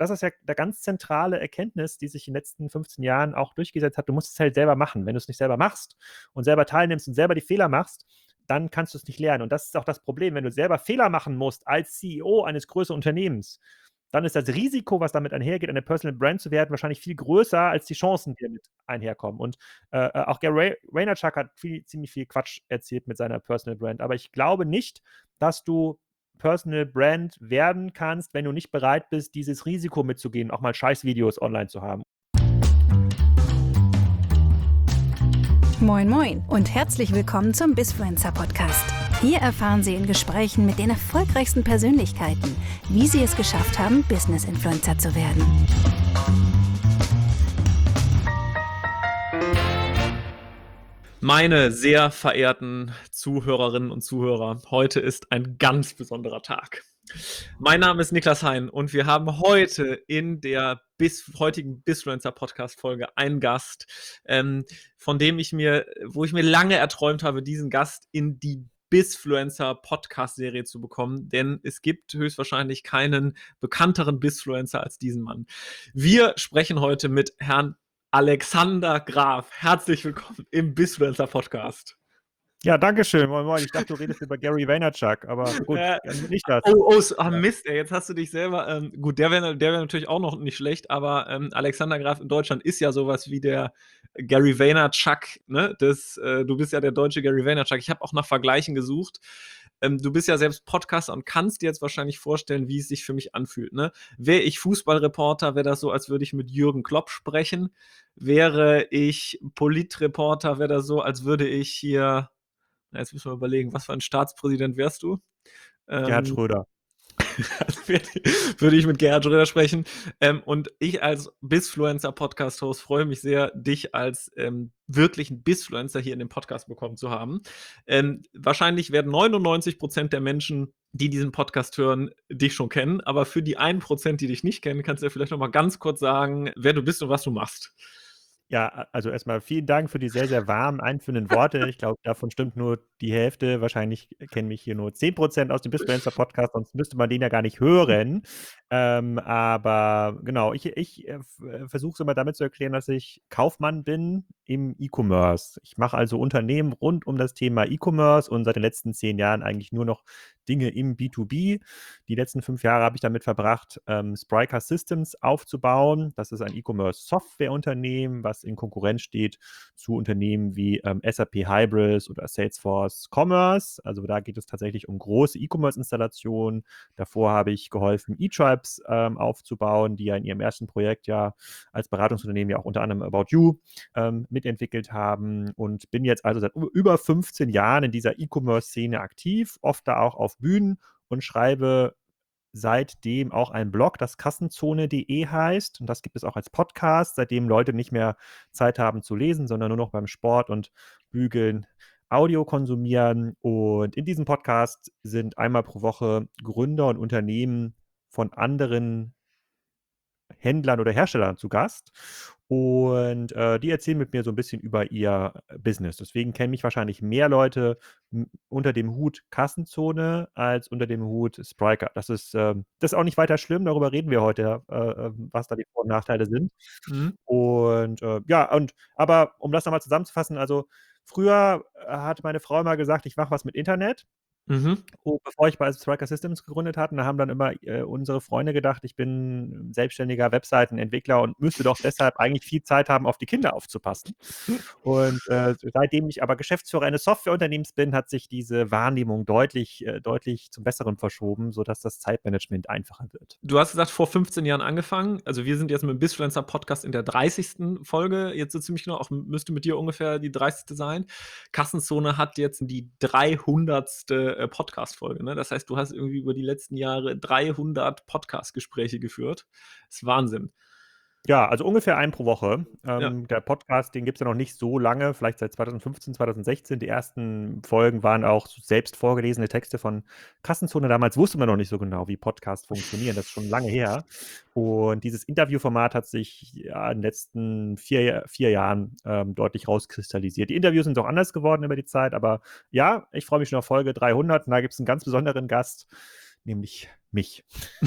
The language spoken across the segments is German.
das ist ja eine ganz zentrale Erkenntnis, die sich in den letzten 15 Jahren auch durchgesetzt hat. Du musst es halt selber machen. Wenn du es nicht selber machst und selber teilnimmst und selber die Fehler machst, dann kannst du es nicht lernen. Und das ist auch das Problem, wenn du selber Fehler machen musst als CEO eines größeren Unternehmens, dann ist das Risiko, was damit einhergeht, eine Personal Brand zu werden, wahrscheinlich viel größer als die Chancen, die damit einherkommen. Und auch Gary Vaynerchuk hat ziemlich viel Quatsch erzählt mit seiner Personal Brand. Aber ich glaube nicht, dass du Personal Brand werden kannst, wenn du nicht bereit bist, dieses Risiko mitzugehen, auch mal Scheißvideos online zu haben. Moin Moin und herzlich willkommen zum Bizfluencer Podcast. Hier erfahren Sie in Gesprächen mit den erfolgreichsten Persönlichkeiten, wie sie es geschafft haben, Business-Influencer zu werden. Meine sehr verehrten Zuhörerinnen und Zuhörer, heute ist ein ganz besonderer Tag. Mein Name ist Niklas Hein und wir haben heute in der heutigen Bizfluencer-Podcast-Folge einen Gast, wo ich mir lange erträumt habe, diesen Gast in die Bizfluencer-Podcast-Serie zu bekommen, denn es gibt höchstwahrscheinlich keinen bekannteren Bizfluencer als diesen Mann. Wir sprechen heute mit Herrn Alexander Graf. Herzlich willkommen im Bizfluencer Podcast. Ja, danke schön. Moin, moin. Ich dachte, du redest über Gary Vaynerchuk, aber gut, nicht das. Mist, ey, jetzt hast du dich selber, gut, der wäre natürlich auch noch nicht schlecht, aber Alexander Graf in Deutschland ist ja sowas wie der Gary Vaynerchuk, ne? Du bist ja der deutsche Gary Vaynerchuk. Ich habe auch nach Vergleichen gesucht. Du bist ja selbst Podcaster und kannst dir jetzt wahrscheinlich vorstellen, wie es sich für mich anfühlt, ne? Wäre ich Fußballreporter, wäre das so, als würde ich mit Jürgen Klopp sprechen. Wäre ich Politreporter, wäre das so, als würde ich hier, jetzt müssen wir überlegen, was für ein Staatspräsident wärst du? Gerhard Schröder. Würde ich mit Gerhard Schröder sprechen. Und ich als Bizfluencer-Podcast-Host freue mich sehr, dich als wirklichen Bizfluencer hier in dem Podcast bekommen zu haben. Wahrscheinlich werden 99% der Menschen, die diesen Podcast hören, dich schon kennen. Aber für die 1%, die dich nicht kennen, kannst du ja vielleicht noch mal ganz kurz sagen, wer du bist und was du machst. Ja, also erstmal vielen Dank für die sehr, sehr warmen, einführenden Worte. Ich glaube, davon stimmt nur die Hälfte. Wahrscheinlich kennen mich hier nur 10% aus dem Bizfluencer-Podcast, sonst müsste man den ja gar nicht hören. Aber genau, ich versuche es immer damit zu erklären, dass ich Kaufmann bin im E-Commerce. Ich mache also Unternehmen rund um das Thema E-Commerce und seit den letzten 10 Jahren eigentlich nur noch Dinge im B2B. Die letzten 5 Jahre habe ich damit verbracht, Spryker Systems aufzubauen. Das ist ein E-Commerce-Softwareunternehmen, was in Konkurrenz steht zu Unternehmen wie SAP Hybris oder Salesforce Commerce. Also da geht es tatsächlich um große E-Commerce-Installationen. Davor habe ich geholfen, eTribes aufzubauen, die ja in ihrem ersten Projekt ja als Beratungsunternehmen ja auch unter anderem About You mitentwickelt haben und bin jetzt also seit über 15 Jahren in dieser E-Commerce-Szene aktiv, oft da auch auf Bühnen und schreibe seitdem auch einen Blog, das Kassenzone.de heißt. Und das gibt es auch als Podcast, seitdem Leute nicht mehr Zeit haben zu lesen, sondern nur noch beim Sport und Bügeln Audio konsumieren. Und in diesem Podcast sind einmal pro Woche Gründer und Unternehmen von anderen Händlern oder Herstellern zu Gast. Und die erzählen mit mir so ein bisschen über ihr Business. Deswegen kennen mich wahrscheinlich mehr Leute unter dem Hut Kassenzone als unter dem Hut Spryker. Das ist auch nicht weiter schlimm, darüber reden wir heute, was da die Vor- und Nachteile sind. Mhm. Und aber um das nochmal zusammenzufassen, also früher hat meine Frau immer gesagt, ich mache was mit Internet. Mhm. Bevor ich bei Spryker Systems gegründet hatte, da haben dann immer unsere Freunde gedacht, ich bin selbstständiger Webseitenentwickler und müsste doch deshalb eigentlich viel Zeit haben, auf die Kinder aufzupassen. Und seitdem ich aber Geschäftsführer eines Softwareunternehmens bin, hat sich diese Wahrnehmung deutlich zum Besseren verschoben, sodass das Zeitmanagement einfacher wird. Du hast gesagt, vor 15 Jahren angefangen. Also wir sind jetzt mit dem Bizfluencer-Podcast in der 30. Folge. Jetzt so ziemlich genau, auch müsste mit dir ungefähr die 30. sein. Kassenzone hat jetzt die 300. Podcast-Folge. Ne? Das heißt, du hast irgendwie über die letzten Jahre 300 Podcast-Gespräche geführt. Das ist Wahnsinn. Ja, also ungefähr einen pro Woche. Ja. Der Podcast, den gibt es ja noch nicht so lange, vielleicht seit 2015, 2016. Die ersten Folgen waren auch selbst vorgelesene Texte von Kassenzone. Damals wusste man noch nicht so genau, wie Podcasts funktionieren. Das ist schon lange her. Und dieses Interviewformat hat sich ja in den letzten 4 Jahren deutlich rauskristallisiert. Die Interviews sind auch anders geworden über die Zeit, aber ja, ich freue mich schon auf Folge 300. Und da gibt es einen ganz besonderen Gast, nämlich mich.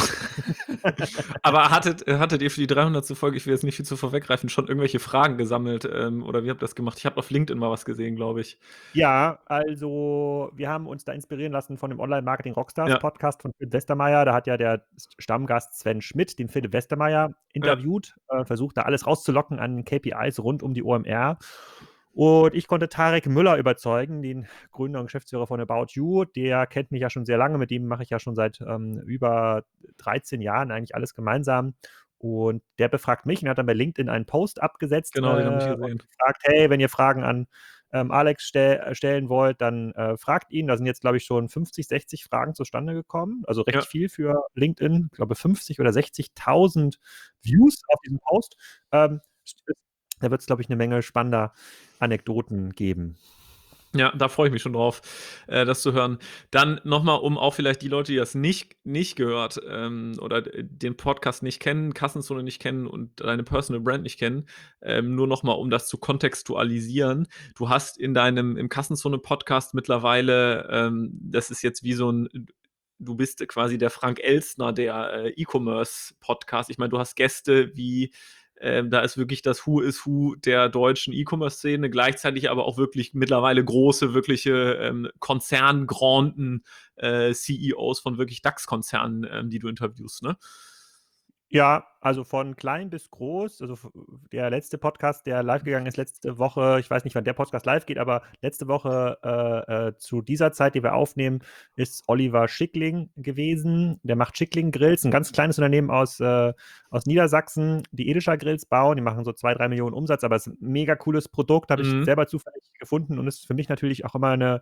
Aber hattet ihr für die 300. Folge, ich will jetzt nicht viel zu vorweggreifen, schon irgendwelche Fragen gesammelt, oder wie habt ihr das gemacht? Ich habe auf LinkedIn mal was gesehen, glaube ich. Ja, also wir haben uns da inspirieren lassen von dem Online-Marketing-Rockstars Ja, Podcast von Philipp Westermeier. Da hat ja der Stammgast Sven Schmidt den Philipp Westermeier ja, interviewt, versucht da alles rauszulocken an KPIs rund um die OMR. Und ich konnte Tarek Müller überzeugen, den Gründer und Geschäftsführer von About You. Der kennt mich ja schon sehr lange, mit dem mache ich ja schon seit über 13 Jahren eigentlich alles gemeinsam. Und der befragt mich und hat dann bei LinkedIn einen Post abgesetzt genau, den habe ich und gesehen. gefragt, hey, wenn ihr Fragen an Alex stellen wollt, dann fragt ihn. Da sind jetzt, glaube ich, schon 50, 60 Fragen zustande gekommen. Also recht Ja. viel für LinkedIn. Ich glaube, 50 oder 60.000 Views auf diesem Post. Da wird es, glaube ich, eine Menge spannender Anekdoten geben. Ja, da freue ich mich schon drauf, das zu hören. Dann nochmal, um auch vielleicht die Leute, die das nicht gehört, oder den Podcast nicht kennen, Kassenzone nicht kennen und deine Personal Brand nicht kennen, nur nochmal, um das zu kontextualisieren. Du hast im Kassenzone-Podcast mittlerweile, das ist jetzt wie so ein, du bist quasi der Frank Elstner der E-Commerce-Podcast. Ich meine, du hast Gäste wie da ist wirklich das Who is Who der deutschen E-Commerce-Szene, gleichzeitig aber auch wirklich mittlerweile große, wirkliche Konzerngranden, CEOs von wirklich DAX-Konzernen, die du interviewst, ne? Ja, also von klein bis groß. Also der letzte Podcast, der live gegangen ist letzte Woche, ich weiß nicht, wann der Podcast live geht, aber letzte Woche zu dieser Zeit, die wir aufnehmen, ist Oliver Schickling gewesen. Der macht Schickling Grills, ein ganz kleines Unternehmen aus Niedersachsen, die Edischer Grills bauen. Die machen so 2, 3 Millionen Umsatz, aber es ist ein mega cooles Produkt, habe ich Mhm. selber zufällig gefunden und ist für mich natürlich auch immer eine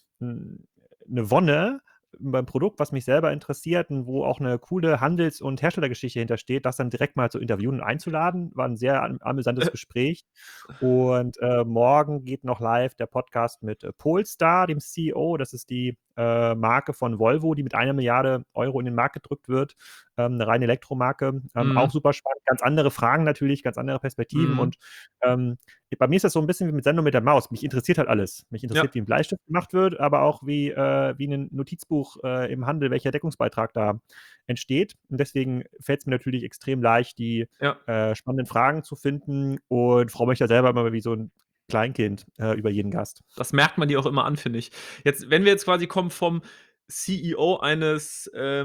Wonne beim Produkt, was mich selber interessiert und wo auch eine coole Handels- und Herstellergeschichte hintersteht, das dann direkt mal zu interviewen und einzuladen. War ein sehr amüsantes Gespräch. Und morgen geht noch live der Podcast mit Polestar, dem CEO. Das ist die Marke von Volvo, die mit 1 Milliarde € in den Markt gedrückt wird. Eine reine Elektromarke. Auch Mhm. super spannend. Ganz andere Fragen natürlich, ganz andere Perspektiven. Mhm. Und bei mir ist das so ein bisschen wie mit Sendung mit der Maus. Mich interessiert halt alles. Mich Ja. interessiert, wie ein Bleistift gemacht wird, aber auch wie ein Notizbuch im Handel, welcher Deckungsbeitrag da entsteht. Und deswegen fällt es mir natürlich extrem leicht, die Ja. spannenden Fragen zu finden und freue mich da selber immer wie so ein Kleinkind über jeden Gast. Das merkt man dir auch immer an, finde ich. Jetzt, wenn wir jetzt quasi kommen vom CEO eines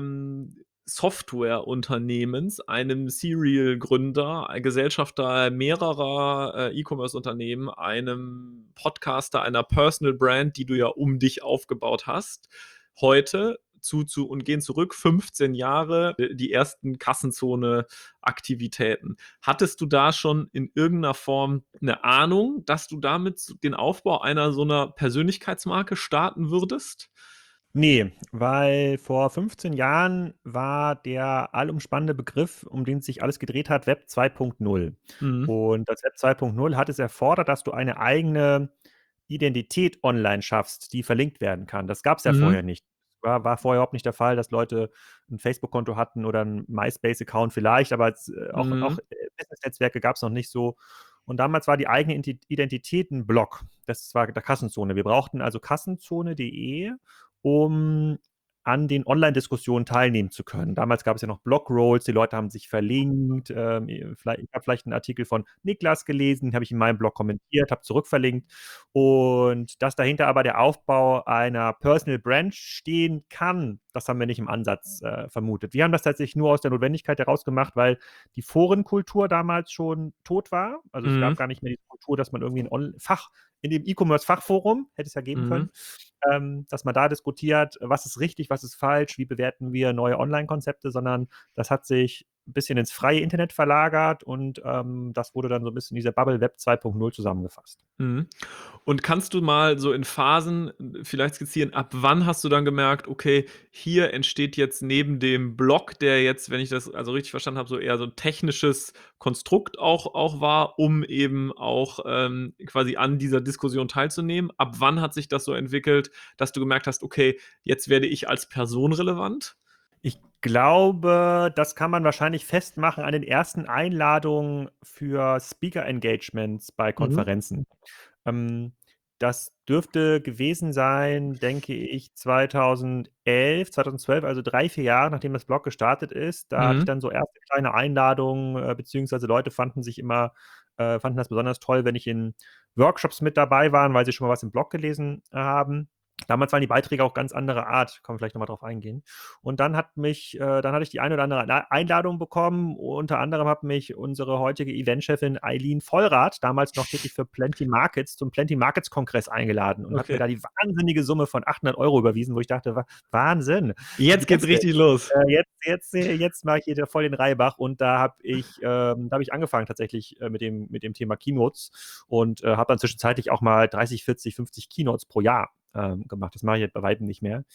Softwareunternehmens, einem Serial-Gründer, Gesellschafter mehrerer E-Commerce-Unternehmen, einem Podcaster, einer Personal Brand, die du ja um dich aufgebaut hast, heute und gehen zurück 15 Jahre, die ersten Kassenzone-Aktivitäten. Hattest du da schon in irgendeiner Form eine Ahnung, dass du damit den Aufbau einer so einer Persönlichkeitsmarke starten würdest? Nee, weil vor 15 Jahren war der allumspannende Begriff, um den sich alles gedreht hat, Web 2.0. Mhm. Und das Web 2.0 hat es erfordert, dass du eine eigene Identität online schaffst, die verlinkt werden kann. Das gab es ja Mhm. vorher nicht. War vorher überhaupt nicht der Fall, dass Leute ein Facebook-Konto hatten oder ein MySpace-Account vielleicht, aber auch Mhm. Business-Netzwerke gab es noch nicht so. Und damals war die eigene Identität ein Blog. Das war der Kassenzone. Wir brauchten also kassenzone.de, um an den Online-Diskussionen teilnehmen zu können. Damals gab es ja noch Blog-Rolls, die Leute haben sich verlinkt. Ich habe vielleicht einen Artikel von Niklas gelesen, habe ich in meinem Blog kommentiert, habe zurückverlinkt. Und dass dahinter aber der Aufbau einer Personal Brand stehen kann, das haben wir nicht im Ansatz vermutet. Wir haben das tatsächlich nur aus der Notwendigkeit heraus gemacht, weil die Forenkultur damals schon tot war. Also es Mhm. gab gar nicht mehr die Kultur, dass man irgendwie in dem E-Commerce-Fachforum, hätte es ja geben Mhm. können, dass man da diskutiert, was ist richtig, was ist falsch, wie bewerten wir neue Online-Konzepte, sondern das hat sich ein bisschen ins freie Internet verlagert und das wurde dann so ein bisschen in dieser Bubble Web 2.0 zusammengefasst. Mhm. Und kannst du mal so in Phasen vielleicht skizzieren, ab wann hast du dann gemerkt, okay, hier entsteht jetzt neben dem Blog, der jetzt, wenn ich das also richtig verstanden habe, so eher so ein technisches Konstrukt auch war, um eben auch quasi an dieser Diskussion teilzunehmen. Ab wann hat sich das so entwickelt, dass du gemerkt hast, okay, jetzt werde ich als Person relevant? Ich glaube, das kann man wahrscheinlich festmachen an den ersten Einladungen für Speaker-Engagements bei Mhm. Konferenzen. Ähm, Das dürfte gewesen sein, denke ich, 2011, 2012, also 3, 4 Jahre, nachdem das Blog gestartet ist. Da hatte ich Mhm. dann so erste kleine Einladungen, beziehungsweise Leute fanden das besonders toll, wenn ich in Workshops mit dabei war, weil sie schon mal was im Blog gelesen haben. Damals waren die Beiträge auch ganz anderer Art, können wir vielleicht noch mal drauf eingehen. Und dann hatte ich die eine oder andere Einladung bekommen. Unter anderem hat mich unsere heutige Eventchefin Eileen Vollrath, damals noch tätig für Plenty Markets, zum Plenty Markets Kongress eingeladen und hat mir Okay. da die wahnsinnige Summe von 800 € überwiesen, wo ich dachte, Wahnsinn. Jetzt geht's richtig los. Jetzt mache ich hier voll den Reibach und da habe ich angefangen tatsächlich mit dem Thema Keynotes und habe dann zwischenzeitlich auch mal 30, 40, 50 Keynotes pro Jahr gemacht. Das mache ich jetzt bei weitem nicht mehr.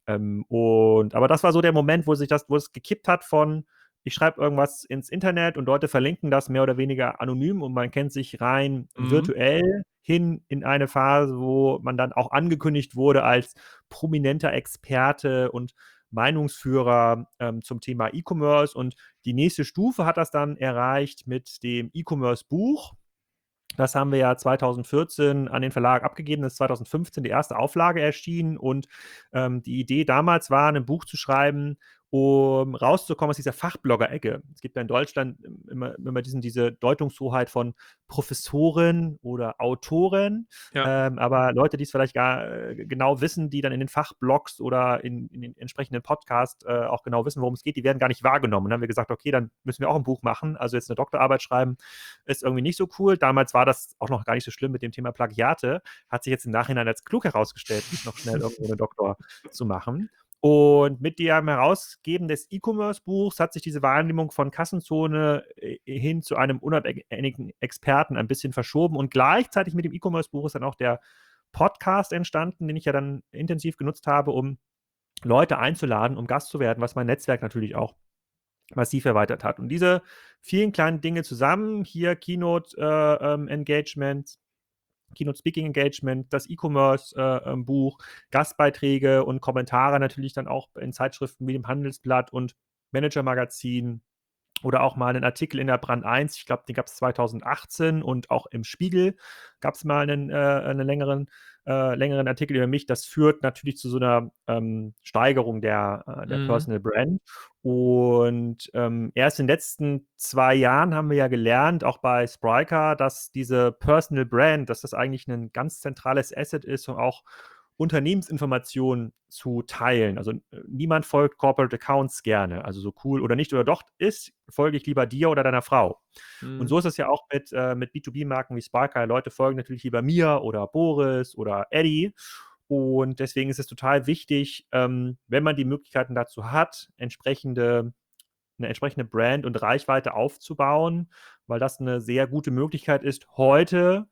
Aber das war so der Moment, wo es gekippt hat von, ich schreibe irgendwas ins Internet und Leute verlinken das mehr oder weniger anonym und man kennt sich rein virtuell hin in eine Phase, wo man dann auch angekündigt wurde als prominenter Experte und Meinungsführer zum Thema E-Commerce. Und die nächste Stufe hat das dann erreicht mit dem E-Commerce-Buch. Das haben wir ja 2014 an den Verlag abgegeben. Das ist 2015 die erste Auflage erschienen. Und die Idee damals war, ein Buch zu schreiben, um rauszukommen aus dieser Fachblogger-Ecke. Es gibt ja in Deutschland immer diese Deutungshoheit von Professoren oder Autoren. Ja. Aber Leute, die es vielleicht gar genau wissen, die dann in den Fachblogs oder in den entsprechenden Podcasts auch genau wissen, worum es geht, die werden gar nicht wahrgenommen. Und dann haben wir gesagt, okay, dann müssen wir auch ein Buch machen. Also jetzt eine Doktorarbeit schreiben ist irgendwie nicht so cool. Damals war das auch noch gar nicht so schlimm mit dem Thema Plagiate. Hat sich jetzt im Nachhinein als klug herausgestellt, nicht noch schnell irgendwo eine Doktor zu machen. Und mit dem Herausgeben des E-Commerce-Buchs hat sich diese Wahrnehmung von Kassenzone hin zu einem unabhängigen Experten ein bisschen verschoben. Und gleichzeitig mit dem E-Commerce-Buch ist dann auch der Podcast entstanden, den ich ja dann intensiv genutzt habe, um Leute einzuladen, um Gast zu werden, was mein Netzwerk natürlich auch massiv erweitert hat. Und diese vielen kleinen Dinge zusammen, hier Keynote-Engagement, Keynote-Speaking-Engagement, das E-Commerce-Buch, Gastbeiträge und Kommentare natürlich dann auch in Zeitschriften wie dem Handelsblatt und Manager-Magazin oder auch mal einen Artikel in der Brand 1, ich glaube, den gab es 2018 und auch im Spiegel gab es mal einen längeren Artikel über mich. Das führt natürlich zu so einer Steigerung der Personal Brand. Und erst in den letzten 2 Jahren haben wir ja gelernt, auch bei Spryker, dass diese Personal Brand, dass das eigentlich ein ganz zentrales Asset ist, um auch Unternehmensinformationen zu teilen. Also niemand folgt Corporate Accounts gerne, also so cool oder nicht oder doch ist, folge ich lieber dir oder deiner Frau. Und so ist es ja auch mit B2B-Marken wie Spryker. Leute folgen natürlich lieber mir oder Boris oder Eddie. Und deswegen ist es total wichtig, wenn man die Möglichkeiten dazu hat, eine entsprechende Brand und Reichweite aufzubauen, weil das eine sehr gute Möglichkeit ist heute,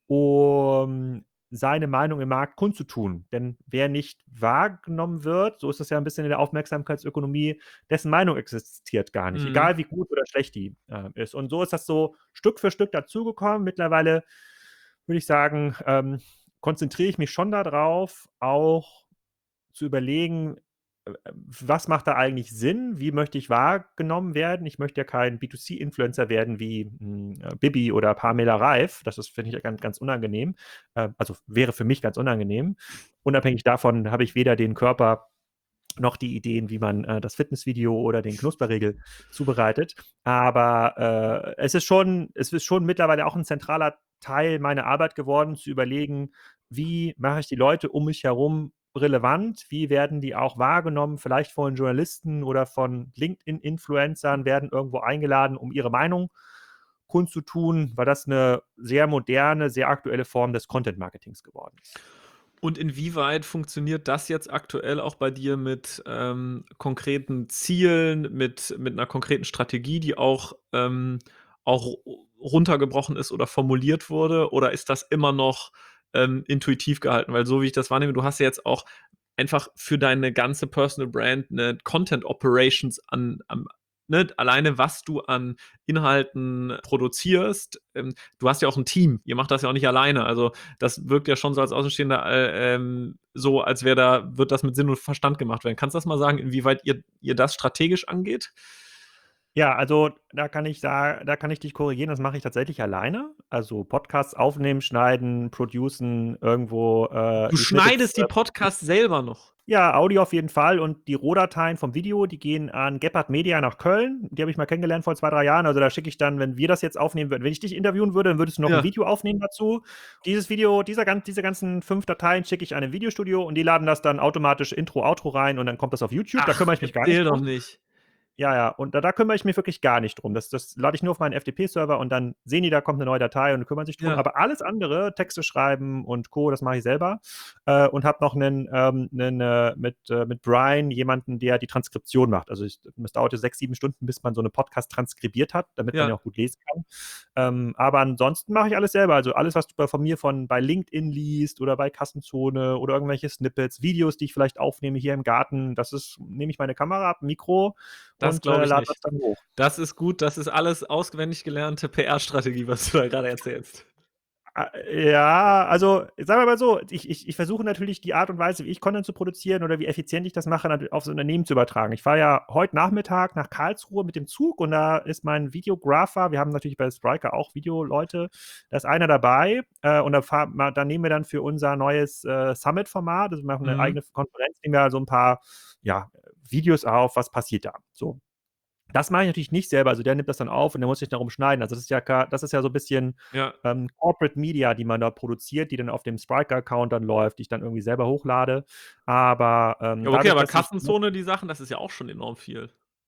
um seine Meinung im Markt kundzutun. Denn wer nicht wahrgenommen wird, so ist das ja ein bisschen in der Aufmerksamkeitsökonomie, dessen Meinung existiert gar nicht, egal wie gut oder schlecht die ist. Und so ist das so Stück für Stück dazugekommen. Mittlerweile würde ich sagen, konzentriere ich mich schon darauf, auch zu überlegen, was macht da eigentlich Sinn? Wie möchte ich wahrgenommen werden? Ich möchte ja kein B2C-Influencer werden wie Bibi oder Pamela Reif. Das ist, finde ich, ganz, ganz unangenehm. Also wäre für mich ganz unangenehm. Unabhängig davon habe ich weder den Körper noch die Ideen, wie man das Fitnessvideo oder den Knusperriegel zubereitet. Aber es ist schon mittlerweile auch ein zentraler Teil meiner Arbeit geworden, zu überlegen, wie mache ich die Leute um mich herum relevant, wie werden die auch wahrgenommen, vielleicht von Journalisten oder von LinkedIn-Influencern, werden irgendwo eingeladen, um ihre Meinung kundzutun, weil das eine sehr moderne, sehr aktuelle Form des Content-Marketings geworden ist. Und inwieweit funktioniert das jetzt aktuell auch bei dir mit konkreten Zielen, mit einer konkreten Strategie, die auch runtergebrochen ist oder formuliert wurde? Oder ist das immer noch intuitiv gehalten? Weil so wie ich das wahrnehme, du hast ja jetzt auch einfach für deine ganze Personal Brand eine Content Operations ne, alleine was du an Inhalten produzierst. Du hast ja auch ein Team. Ihr macht das ja auch nicht alleine. Also das wirkt ja schon so als Außenstehender so, als wird das mit Sinn und Verstand gemacht werden. Kannst du das mal sagen, inwieweit ihr das strategisch angeht? Ja, also da kann ich dich korrigieren, das mache ich tatsächlich alleine. Also Podcasts aufnehmen, schneiden, producen, irgendwo Du die Snippets. schneidest die Podcasts selber noch? Ja, Audio auf jeden Fall, und die Rohdateien vom Video, die gehen an Gebhardt Media nach Köln. Die habe ich mal kennengelernt vor 2, 3 Jahren. Also da schicke ich dann, wenn wir das jetzt aufnehmen würden, wenn ich dich interviewen würde, dann würdest du noch ein Ja. Video aufnehmen dazu. Dieses Video, diese ganzen 5 Dateien schicke ich an ein Videostudio und die laden das dann automatisch Intro, Outro rein und dann kommt das auf YouTube. Da Ach, kümmere ich mich gar nicht erzähl doch drum. nicht. Ja, und da kümmere ich mich wirklich gar nicht drum. Das lade ich nur auf meinen FTP-Server und dann sehen die, da kommt eine neue Datei und kümmern sich drum. Ja. Aber alles andere, Texte schreiben und Co., das mache ich selber. Und habe noch mit Brian jemanden, der die Transkription macht. Also es dauerte 6, 7 Stunden, bis man so eine Podcast transkribiert hat, damit man Ja. ja auch gut lesen kann. Aber ansonsten mache ich alles selber. Also alles, was du von mir bei LinkedIn liest oder bei Kassenzone oder irgendwelche Snippets, Videos, die ich vielleicht aufnehme hier im Garten, nehme ich meine Kamera ab, Mikro Das und glaube ich lade das nicht. dann hoch. Das ist gut, das ist alles auswendig gelernte PR-Strategie, was du da gerade erzählst. Ja, also sagen wir mal so, ich versuche natürlich die Art und Weise, wie ich Content zu produzieren oder wie effizient ich das mache, aufs Unternehmen zu übertragen. Ich fahre ja heute Nachmittag nach Karlsruhe mit dem Zug und da ist mein Videographer, wir haben natürlich bei Spryker auch Videoleute, da ist einer dabei und da nehmen wir dann für unser neues Summit-Format, also wir machen eine eigene Konferenz, nehmen wir so ein paar Videos auf, was passiert da. So. Das mache ich natürlich nicht selber, also der nimmt das dann auf und der muss sich darum schneiden. Also das ist ja so ein bisschen Ja. Corporate Media, die man da produziert, die dann auf dem Spryker-Account dann läuft, die ich dann irgendwie selber hochlade. Aber Ja, okay, dadurch, aber dass ich Kassenzone, die Sachen, das ist ja auch schon enorm viel.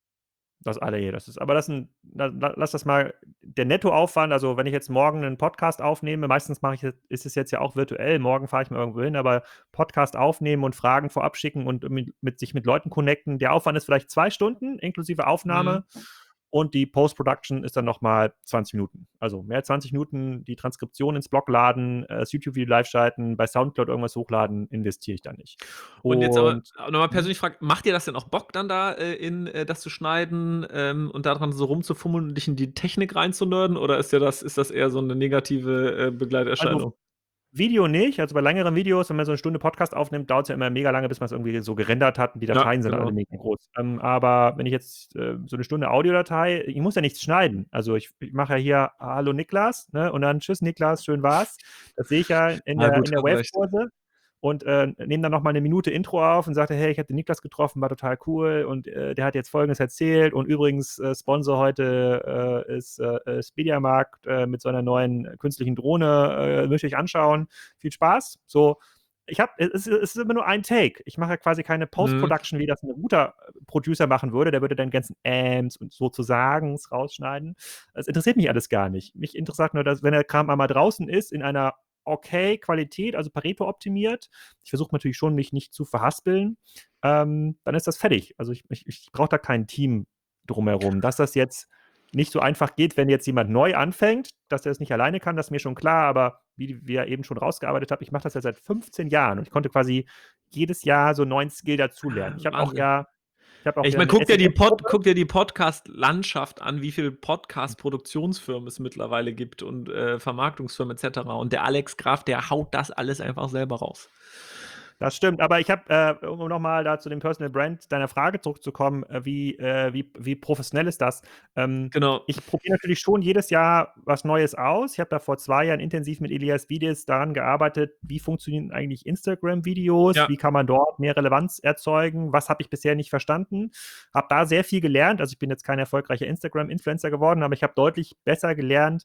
lass das mal, der Nettoaufwand, also wenn ich jetzt morgen einen Podcast aufnehme, meistens ist es jetzt ja auch virtuell, morgen fahre ich mal irgendwo hin, aber Podcast aufnehmen und Fragen vorab schicken und sich mit Leuten connecten, der Aufwand ist vielleicht 2 Stunden inklusive Aufnahme. Und die Post-Production ist dann nochmal 20 Minuten. Also mehr als 20 Minuten die Transkription ins Blog laden, das YouTube-Video live schalten, bei Soundcloud irgendwas hochladen, investiere ich da nicht. Und jetzt aber Und nochmal persönlich gefragt, macht dir das denn auch Bock dann da das zu schneiden und daran so rumzufummeln und dich in die Technik reinzunörden? Oder ist das eher so eine negative also Begleiterscheinung? Video nicht, also bei längeren Videos, wenn man so eine Stunde Podcast aufnimmt, dauert es ja immer mega lange, bis man es irgendwie so gerendert hat und die Ja, Dateien sind alle genau. mega groß. Aber wenn ich jetzt so eine Stunde Audiodatei, ich muss ja nichts schneiden. Also ich mache ja hier Hallo Niklas, ne? Und dann Tschüss Niklas, schön war's. Das sehe ich ja in Ja, gut, der hast recht. Wave-Kurse. Und nehme dann noch mal eine Minute Intro auf und sagte, hey, ich habe den Niklas getroffen, war total cool und der hat jetzt Folgendes erzählt und übrigens Sponsor heute ist Mediamarkt mit so einer neuen künstlichen Drohne, müsst ihr euch anschauen. Viel Spaß. So, es ist immer nur ein Take. Ich mache ja quasi keine Post-Production, wie das ein guter Producer machen würde. Der würde dann ganzen Amps und sozusagen rausschneiden. Das interessiert mich alles gar nicht. Mich interessiert nur, dass, wenn der Kram einmal draußen ist, in einer okay Qualität, also Pareto optimiert. Ich versuche natürlich schon, mich nicht zu verhaspeln. Dann ist das fertig. Also ich brauche da kein Team drumherum. Dass das jetzt nicht so einfach geht, wenn jetzt jemand neu anfängt, dass er es nicht alleine kann, das ist mir schon klar, aber wie wir eben schon rausgearbeitet haben, ich mache das ja seit 15 Jahren und ich konnte quasi jedes Jahr so einen neuen Skill dazulernen. Ich habe auch Wahnsinn. Ich meine, eine guck dir SMS-Gruppe. die Podcast-Landschaft an, wie viele Podcast-Produktionsfirmen es mittlerweile gibt und Vermarktungsfirmen etc. Und der Alex Graf, der haut das alles einfach selber raus. Das stimmt, aber ich habe, um nochmal da zu dem Personal Brand deiner Frage zurückzukommen, wie professionell ist das? Genau. Ich probiere natürlich schon jedes Jahr was Neues aus. Ich habe da vor 2 Jahren intensiv mit Elias Wiedis daran gearbeitet, wie funktionieren eigentlich Instagram-Videos, Ja. wie kann man dort mehr Relevanz erzeugen, was habe ich bisher nicht verstanden. Habe da sehr viel gelernt, also ich bin jetzt kein erfolgreicher Instagram-Influencer geworden, aber ich habe deutlich besser gelernt,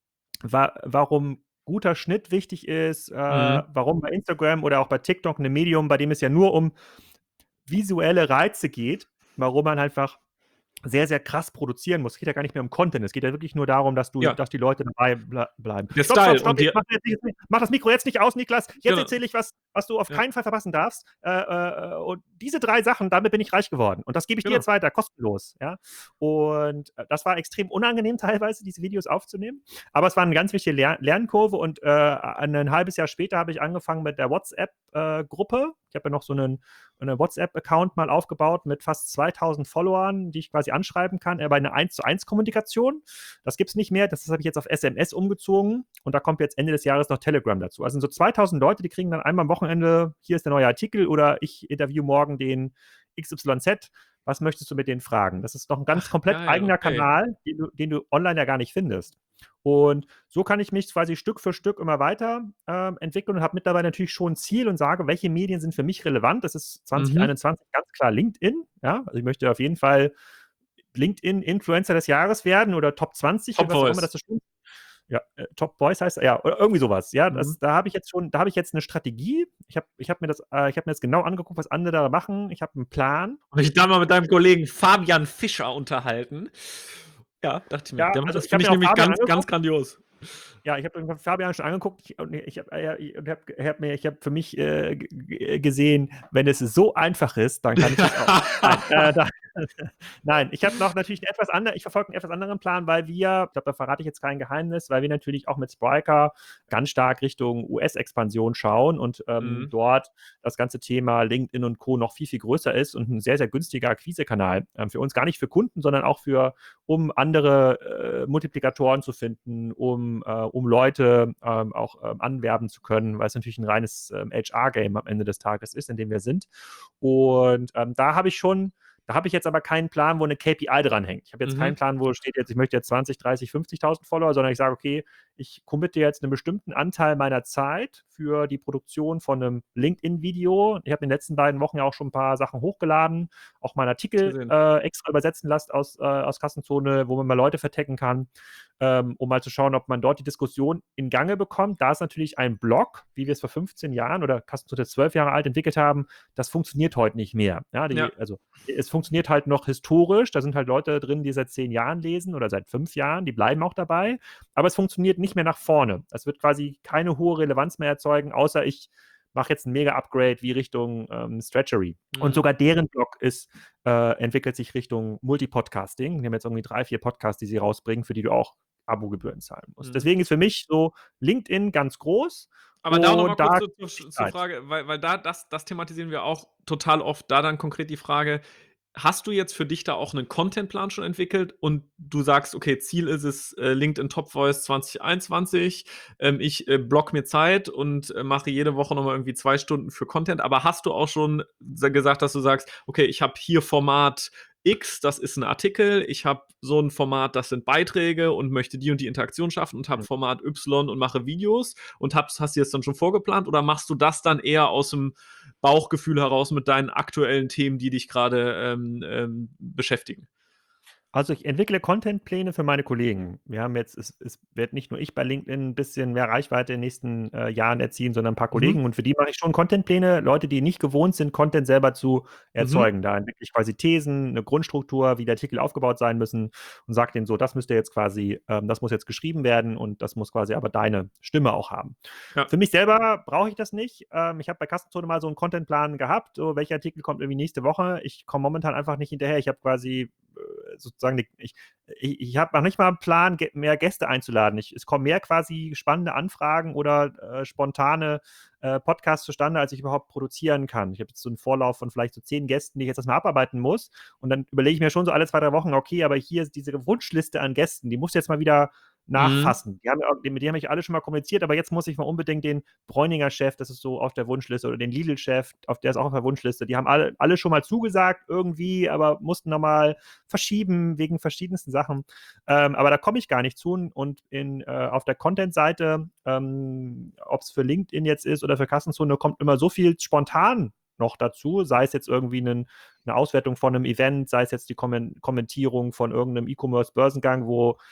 warum guter Schnitt wichtig ist, warum bei Instagram oder auch bei TikTok, einem Medium, bei dem es ja nur um visuelle Reize geht, warum man einfach sehr, sehr krass produzieren muss. Es geht ja gar nicht mehr um Content. Es geht ja wirklich nur darum, dass Ja. die Leute dabei bleiben. Der Stopp, Style stopp, stopp. und die, Mach das Mikro jetzt nicht aus, Niklas. Jetzt Genau. erzähle ich was du auf Ja. keinen Fall verpassen darfst. Und diese 3 Sachen, damit bin ich reich geworden. Und das gebe ich dir Genau. jetzt weiter, kostenlos. Ja? Und das war extrem unangenehm teilweise, diese Videos aufzunehmen. Aber es war eine ganz wichtige Lernkurve. Und ein halbes Jahr später habe ich angefangen mit der WhatsApp-Gruppe. Ich habe ja noch so einen WhatsApp-Account mal aufgebaut mit fast 2000 Followern, die ich quasi anschreiben kann, bei einer 1:1 Kommunikation. Das gibt es nicht mehr, das habe ich jetzt auf SMS umgezogen und da kommt jetzt Ende des Jahres noch Telegram dazu. Also sind so 2000 Leute, die kriegen dann einmal am Wochenende, hier ist der neue Artikel oder ich interview morgen den XYZ. was möchtest du mit denen fragen? Das ist doch ein ganz Ach, komplett geil, eigener okay. Kanal, den du online ja gar nicht findest. Und so kann ich mich quasi Stück für Stück immer weiter entwickeln und habe mittlerweile natürlich schon ein Ziel und sage, welche Medien sind für mich relevant. Das ist Mhm. 2021 ganz klar LinkedIn. Ja? Also ich möchte auf jeden Fall LinkedIn-Influencer des Jahres werden oder Top 20 Top oder was auch immer das Voice. so stimmt. Ja, Top Boys heißt ja, oder irgendwie sowas. Ja, Mhm. da habe ich jetzt eine Strategie. Ich habe mir das genau angeguckt, was andere da machen. Ich habe einen Plan. Habe mich da mal mit deinem Kollegen Fabian Fischer unterhalten. Ja, dachte ich mir. Ja, Der macht also das, ich finde habe ich mir auch nämlich Fabian ganz, ganz angeguckt. grandios. Ja, ich habe Fabian schon angeguckt. Ich habe für mich gesehen, wenn es so einfach ist, dann kann ich das auch. Nein, nein, ich habe noch natürlich ich verfolge einen etwas anderen Plan, weil wir, ich glaube, da verrate ich jetzt kein Geheimnis, weil wir natürlich auch mit Spryker ganz stark Richtung US-Expansion schauen und Mhm. dort das ganze Thema LinkedIn und Co. noch viel, viel größer ist und ein sehr, sehr günstiger Akquisekanal. Für uns gar nicht für Kunden, sondern auch um andere Multiplikatoren zu finden, um Leute auch anwerben zu können, weil es natürlich ein reines HR-Game am Ende des Tages ist, in dem wir sind. Und da habe ich jetzt aber keinen Plan, wo eine KPI dranhängt. Ich habe jetzt keinen Mhm. Plan, wo steht jetzt, ich möchte jetzt 20, 30, 50.000 Follower, sondern ich sage, okay, ich committe jetzt einen bestimmten Anteil meiner Zeit für die Produktion von einem LinkedIn-Video. Ich habe in den letzten beiden Wochen ja auch schon ein paar Sachen hochgeladen, auch mal einen Artikel Gesehen. extra übersetzen lassen aus Kassenzone, wo man mal Leute vertecken kann, um mal zu schauen, ob man dort die Diskussion in Gange bekommt. Da ist natürlich ein Blog, wie wir es vor 15 Jahren oder Kassenzone 12 Jahre alt entwickelt haben, das funktioniert heute nicht mehr. Ja, Ja. also es funktioniert halt noch historisch, da sind halt Leute drin, die seit 10 Jahren lesen oder seit 5 Jahren, die bleiben auch dabei, aber es funktioniert nicht mehr nach vorne. Es wird quasi keine hohe Relevanz mehr erzeugen, außer ich mache jetzt ein Mega-Upgrade wie Richtung Stretchery. Und Mhm. sogar deren Blog entwickelt sich Richtung Multipodcasting. Die haben jetzt irgendwie 3, 4 Podcasts, die sie rausbringen, für die du auch Abogebühren zahlen musst. Mhm. Deswegen ist für mich so LinkedIn ganz groß Aber da noch mal und kurz da zur Zeit. Frage, weil das thematisieren wir auch total oft. Da dann konkret die Frage: Hast du jetzt für dich da auch 'nen Contentplan schon entwickelt und du sagst: „Okay, Ziel ist es, LinkedIn Top Voice 2021. Ich, blocke mir Zeit und, mache jede Woche noch mal irgendwie 2 Stunden für Content." Aber hast du auch schon gesagt, dass du sagst: „Okay, ich habe hier Format X, das ist 'n Artikel. Ich habe so 'n Format, das sind Beiträge und möchte die und die Interaktion schaffen und habe Format Y und mache Videos." Und hast du das dann schon vorgeplant oder machst du das dann eher aus'm Bauchgefühl heraus mit deinen aktuellen Themen, die dich gerade beschäftigen? Also, ich entwickle Contentpläne für meine Kollegen. Wir haben jetzt es werde nicht nur ich bei LinkedIn ein bisschen mehr Reichweite in den nächsten, Jahren erzielen, sondern ein paar Mhm. Kollegen und für die mache ich schon Contentpläne. Leute, die nicht gewohnt sind, Content selber zu Mhm. erzeugen. Da entwickle ich quasi Thesen, eine Grundstruktur, wie die Artikel aufgebaut sein müssen und sage denen so: „Das müsst ihr jetzt quasi das muss jetzt geschrieben werden und das muss quasi aber deine Stimme auch haben.“ Ja. Für mich selber brauche ich das nicht. Ich habe bei Kassenzone mal so einen Contentplan gehabt, so welcher Artikel kommt irgendwie nächste Woche. Ich komme momentan einfach nicht hinterher. Ich habe quasi sozusagen, ich habe noch nicht mal einen Plan, mehr Gäste einzuladen. Es kommen mehr quasi spannende Anfragen oder spontane Podcasts zustande, als ich überhaupt produzieren kann. Ich habe jetzt so einen Vorlauf von vielleicht so 10 Gästen, die ich jetzt erstmal abarbeiten muss. Und dann überlege ich mir schon so alle 2, 3 Wochen, okay, aber hier ist diese Wunschliste an Gästen, die musst du jetzt mal wieder Mhm. nachfassen. Mit denen habe ich alle schon mal kommuniziert, aber jetzt muss ich mal unbedingt den Bräuninger Chef, das ist so auf der Wunschliste, oder den Lidl-Chef, der ist auch auf der Wunschliste. Die haben alle schon mal zugesagt irgendwie, aber mussten nochmal verschieben wegen verschiedensten Sachen. Aber da komme ich gar nicht zu. Und auf der Content-Seite, ob es für LinkedIn jetzt ist oder für Kassenzone, kommt immer so viel spontan noch dazu, sei es jetzt irgendwie eine Auswertung von einem Event, sei es jetzt die Kommentierung von irgendeinem E-Commerce-Börsengang,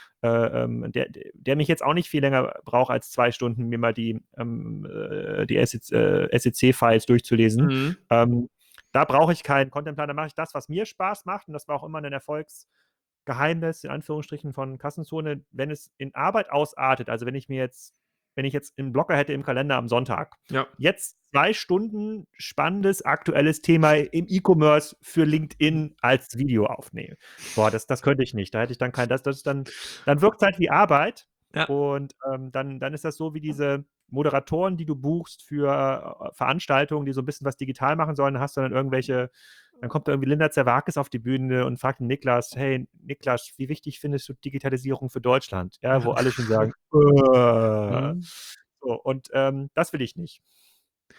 der mich jetzt auch nicht viel länger braucht als 2 Stunden, mir mal die SEC-Files durchzulesen. Mhm. Da brauche ich keinen Contentplan, da mache ich das, was mir Spaß macht und das war auch immer ein Erfolgsgeheimnis, in Anführungsstrichen, von Kassenzone, wenn es in Arbeit ausartet, also wenn ich jetzt einen Blocker hätte im Kalender am Sonntag, Ja. jetzt 2 Stunden spannendes, aktuelles Thema im E-Commerce für Mhm. LinkedIn als Video aufnehmen. Boah, das könnte ich nicht. Da hätte ich dann dann wirkt es halt wie Arbeit Ja. und dann ist das so wie diese Moderatoren, die du buchst für Veranstaltungen, die so ein bisschen was digital machen sollen. Dann kommt da irgendwie Linda Zerwakis auf die Bühne und fragt den Niklas: „Hey, Niklas, wie wichtig findest du Digitalisierung für Deutschland?“ Ja, Ja. wo alle schon sagen: Mhm. So, und das will ich nicht.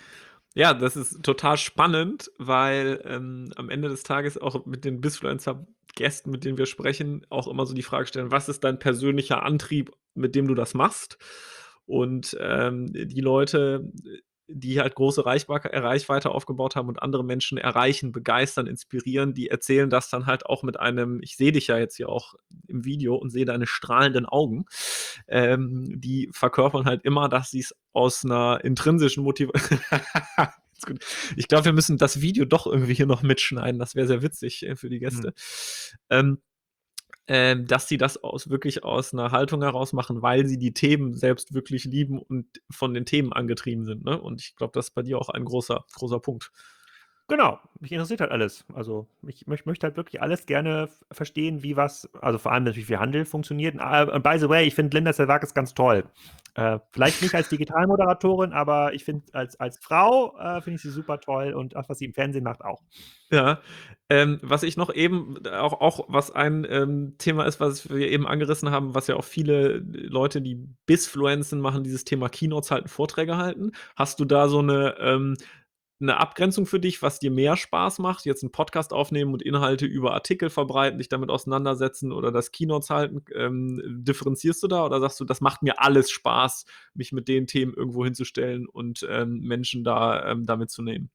Ja, das ist total spannend, weil, am Ende des Tages auch mit den Bisfluencer-Gästen, mit denen wir sprechen, auch immer so die Frage stellen: „Was ist dein persönlicher Antrieb, mit dem du das machst?“ Und, die Leute, die halt große Reichweite aufgebaut haben und andere Menschen erreichen, begeistern, inspirieren, die erzählen das dann halt auch mit einem ich sehe dich ja jetzt hier auch im Video und sehe deine strahlenden Augen. Die verkörpern halt immer, dass sie's aus 'ner intrinsischen Motivation. Ist gut. Ich glaube, wir müssen das Video doch irgendwie hier noch mitschneiden. Das wäre sehr witzig, für die Mhm. Gäste. Ähm, dass sie das wirklich aus 'ner Haltung heraus machen, weil sie die Themen selbst wirklich lieben und von den Themen angetrieben sind, ne? Und ich glaube, das ist bei dir auch ein großer Punkt. Genau, mich interessiert halt alles. Also, ich möchte halt wirklich alles gerne verstehen, wie was also, vor allem natürlich, wie Handel funktioniert. Und by the way, ich finde Linda Zerwakis ganz toll. Vielleicht nicht als Digitalmoderatorin, aber ich finde als Frau, finde ich sie super toll und das, was sie im Fernsehen macht, auch. Ja, was ich noch eben auch was ein, Thema ist, was wir eben angerissen haben, was ja auch viele Leute, die Bisfluenzen machen, dieses Thema Keynotes halten, Vorträge halten. Hast du da so 'ne Abgrenzung für dich, was dir mehr Spaß macht? Jetzt 'n Podcast aufnehmen und Inhalte über Artikel verbreiten, dich damit auseinandersetzen oder das Keynotes halten? Differenzierst du da oder sagst du: „Das macht mir alles Spaß, mich mit den Themen irgendwo hinzustellen und, Menschen da, da mitzunehmen?“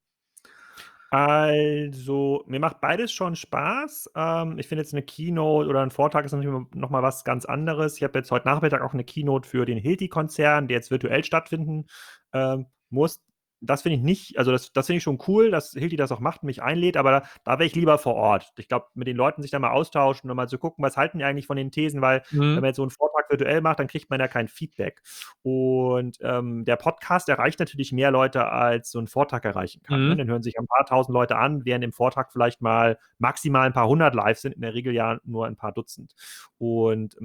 Also, mir macht beides schon Spaß. Ich finde jetzt 'ne Keynote oder 'n Vortrag ist natürlich noch mal was ganz anderes. Ich habe jetzt heute Nachmittag auch 'ne Keynote für den Hilti-Konzern, der jetzt virtuell stattfinden, muss. Das finde ich nicht also, das finde ich schon cool, dass Hilti das auch macht und mich einlädt, aber da wäre ich lieber vor Ort. Ich glaube, mit den Leuten sich da mal austauschen und mal zu gucken, was halten die eigentlich von den Thesen, weil wenn Mhm. man jetzt so 'n Vortrag virtuell macht, dann kriegt man ja kein Feedback. Und, der Podcast erreicht natürlich mehr Leute, als so 'n Vortrag erreichen kann, ne? Mhm. Den hören sich ein paar Tausend Leute an, während im Vortrag vielleicht mal maximal ein paar hundert live sind, in der Regel ja nur ein paar Dutzend. Und,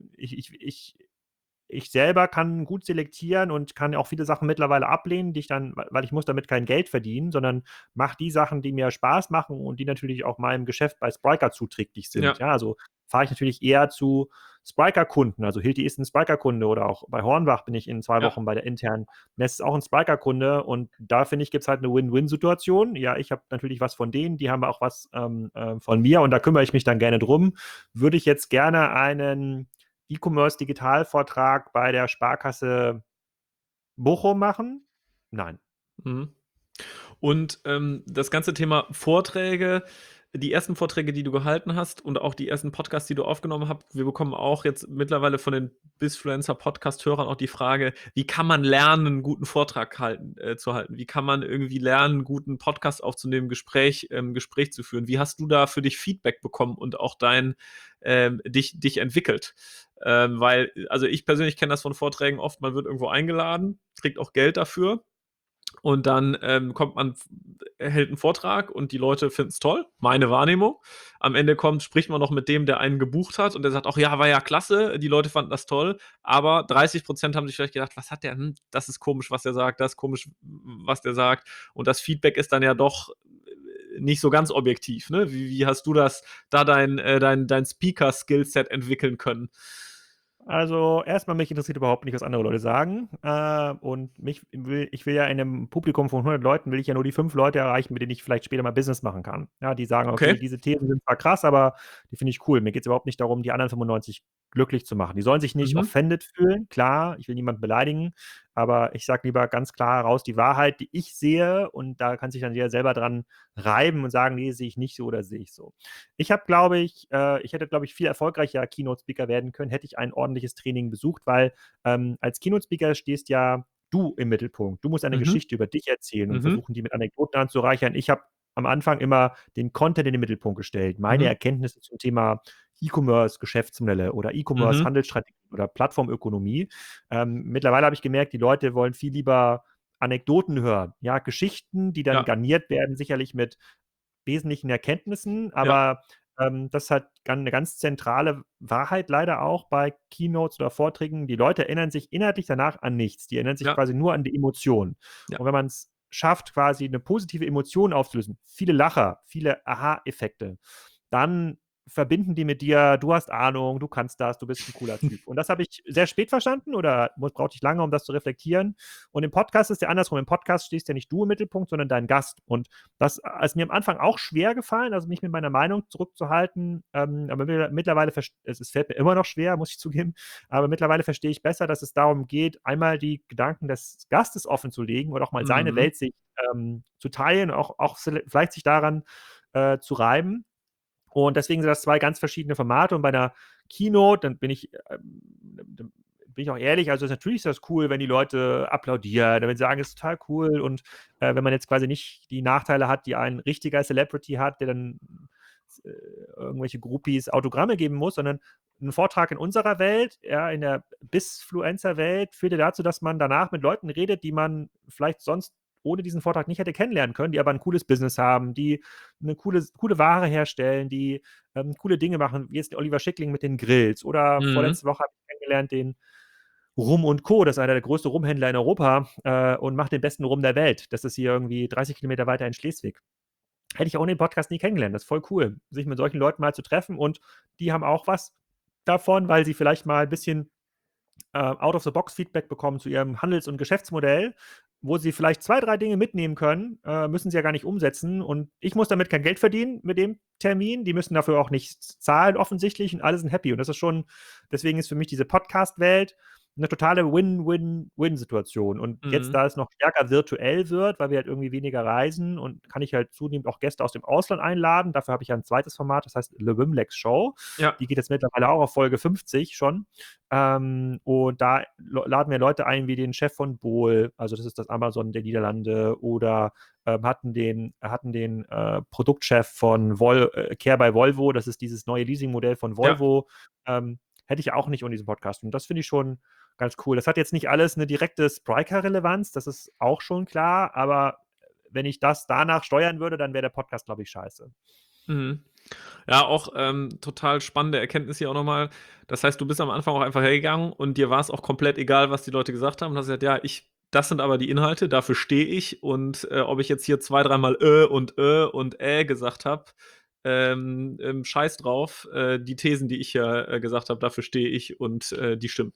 ich selber kann gut selektieren und kann auch viele Sachen mittlerweile ablehnen, die ich dann weil ich muss damit kein Geld verdienen, sondern mache die Sachen, die mir Spaß machen und die natürlich auch meinem Geschäft bei Spryker zuträglich sind. Ja. Ja, also fahre ich natürlich eher zu Spryker-Kunden. Also Hilti ist 'n Spryker-Kunde oder auch bei Hornbach bin ich in 2 Ja. Wochen bei der internen Messe auch 'n Spryker-Kunde und da finde ich, gibt's halt 'ne Win-Win-Situation. Ja, ich habe natürlich was von denen, die haben auch was, von mir und da kümmere ich mich dann gerne drum. Würde ich jetzt gerne einen E-Commerce-Digitalvortrag bei der Sparkasse Bochum machen? Nein. Mhm. Und, das ganze Thema Vorträge die ersten Vorträge, die du gehalten hast und auch die ersten Podcasts, die du aufgenommen habt wir bekommen auch jetzt mittlerweile von den Bisfluencer-Podcast-Hörern auch die Frage: „Wie kann man lernen, 'n guten Vortrag zu halten? Wie kann man irgendwie lernen, 'n guten Podcast aufzunehmen, Gespräch zu führen?“ Wie hast du da für dich Feedback bekommen und auch dich entwickelt? Weil also, ich persönlich kenne das von Vorträgen oft, man wird irgendwo eingeladen, kriegt auch Geld dafür und dann, hält 'n Vortrag und die Leute finden's toll, meine Wahrnehmung. Am Ende spricht man noch mit dem, der einen gebucht hat und der sagt auch: „Ja, war ja klasse, die Leute fanden das toll.“ Aber 30% haben sich vielleicht gedacht: „Was hat der das ist komisch, was der sagt, das ist komisch, was der sagt.“ Und das Feedback ist dann ja doch, nicht so ganz objektiv, ne? Wie hast du dein Speaker-Skillset entwickeln können? Also, erst mal mich interessiert überhaupt nicht, was andere Leute sagen, und ich will ja in 'nem Publikum von 100 Leuten will ich ja nur die 5 Leute erreichen, mit denen ich vielleicht später mal Business machen kann. Ja, die sagen: „Okay, Okay. diese Thesen sind zwar krass, aber die finde ich cool.“ Mir geht's überhaupt nicht darum, die anderen 95 glücklich zu machen. Die sollen sich nicht Mhm. offended fühlen. Klar, ich will niemanden beleidigen, aber ich sage lieber ganz klar heraus die Wahrheit, die ich sehe und da kann sich dann jeder selber dran reiben und sagen: „Ne, sehe ich nicht so oder sehe ich so.“ Ich habe, glaube ich hätte, glaube ich, viel erfolgreicher Keynote-Speaker werden können, hätte ich ein ordentliches Training besucht, weil, als Keynote-Speaker stehst ja du im Mittelpunkt. Du musst eine Mhm. Geschichte über dich erzählen und Mhm. versuchen, die mit Anekdoten anzureichern. Ich habe am Anfang immer den Content in den Mittelpunkt gestellt. Meine Mhm. Erkenntnisse zum Thema E-Commerce, Geschäftsmodelle oder E-Commerce, Mhm. Handelsstrategie oder Plattformökonomie. Mittlerweile habe ich gemerkt, die Leute wollen viel lieber Anekdoten hören. Ja, Geschichten, die dann Ja, garniert werden, sicherlich mit wesentlichen Erkenntnissen, ja, aber, das ist halt 'ne ganz zentrale Wahrheit leider auch bei Keynotes oder Vorträgen. Die Leute erinnern sich inhaltlich danach an nichts. Die erinnern sich ja, quasi nur an die Emotion. ja. Und wenn man's schafft, quasi 'ne positive Emotion auszulösen, viele Lacher, viele Aha-Effekte, dann verbinden die mit dir, du hast Ahnung, du kannst das, du bist ein cooler Typ. Und das habe ich sehr spät verstanden oder brauchte ich lange, um das zu reflektieren. Und im Podcast ist ja andersrum. Im Podcast stehst ja nicht du im Mittelpunkt, sondern dein Gast. Und das ist mir am Anfang auch schwer gefallen, also mich mit meiner Meinung zurückzuhalten. Aber mittlerweile, es fällt mir immer noch schwer, muss ich zugeben, aber mittlerweile verstehe ich besser, dass es darum geht, einmal die Gedanken des Gastes offen zu legen oder auch mal seine Weltsicht zu teilen, auch vielleicht sich daran zu reiben. Und deswegen sind das zwei ganz verschiedene Formate. Und bei einer Keynote, dann bin ich auch ehrlich, also natürlich ist das cool, wenn die Leute applaudieren, wenn sie sagen, es ist total cool. Und wenn man jetzt quasi nicht die Nachteile hat, die ein richtiger Celebrity hat, der dann irgendwelche Groupies Autogramme geben muss, sondern ein Vortrag in unserer Welt, ja, in der Bisfluencer-Welt, führt ja dazu, dass man danach mit Leuten redet, die man vielleicht sonst ohne diesen Vortrag nicht hätte kennenlernen können, die aber ein cooles Business haben, die eine coole Ware herstellen, die coole Dinge machen, wie jetzt Oliver Schickling mit den Grills. Oder vorletzte Woche habe ich kennengelernt den Rum und Co., das ist einer der größten Rumhändler in Europa und macht den besten Rum der Welt. Das ist hier irgendwie 30 Kilometer weiter in Schleswig. Hätte ich ohne den Podcast nie kennengelernt. Das ist voll cool, sich mit solchen Leuten mal zu treffen, und die haben auch was davon, weil sie vielleicht mal ein bisschen Out-of-the-Box-Feedback bekommen zu ihrem Handels- und Geschäftsmodell, wo sie vielleicht 2, 3 Dinge mitnehmen können, müssen sie ja gar nicht umsetzen. Und ich muss damit kein Geld verdienen mit dem Termin. Die müssen dafür auch nichts zahlen, offensichtlich, und alle sind happy. Und das ist schon, deswegen ist für mich diese Podcast-Welt eine totale Win-Win-Win-Situation. Und jetzt, da es noch stärker virtuell wird, weil wir halt irgendwie weniger reisen, und kann ich halt zunehmend auch Gäste aus dem Ausland einladen. Dafür habe ich ja ein zweites Format, das heißt Le Wimlex Show. Ja. Die geht jetzt mittlerweile auch auf Folge 50 schon. Und da laden wir Leute ein wie den Chef von Bol, also das ist das Amazon der Niederlande, oder hatten den Produktchef von Care by Volvo, das ist dieses neue Leasingmodell von Volvo. Hätte ich auch nicht ohne diesen Podcast. Und das finde ich schon ganz cool. Das hat jetzt nicht alles eine direkte Spriker-Relevanz, das ist auch schon klar, aber wenn ich das danach steuern würde, dann wäre der Podcast, glaube ich, scheiße. Ja, auch total spannende Erkenntnis hier auch nochmal. Das heißt, du bist am Anfang auch einfach hergegangen und dir war es auch komplett egal, was die Leute gesagt haben. Und hast gesagt, ja, das sind aber die Inhalte, dafür stehe ich. Und ob ich jetzt hier 2, 3 Mal und gesagt habe, scheiß drauf. Die Thesen, die ich ja gesagt habe, dafür stehe ich und die stimmen.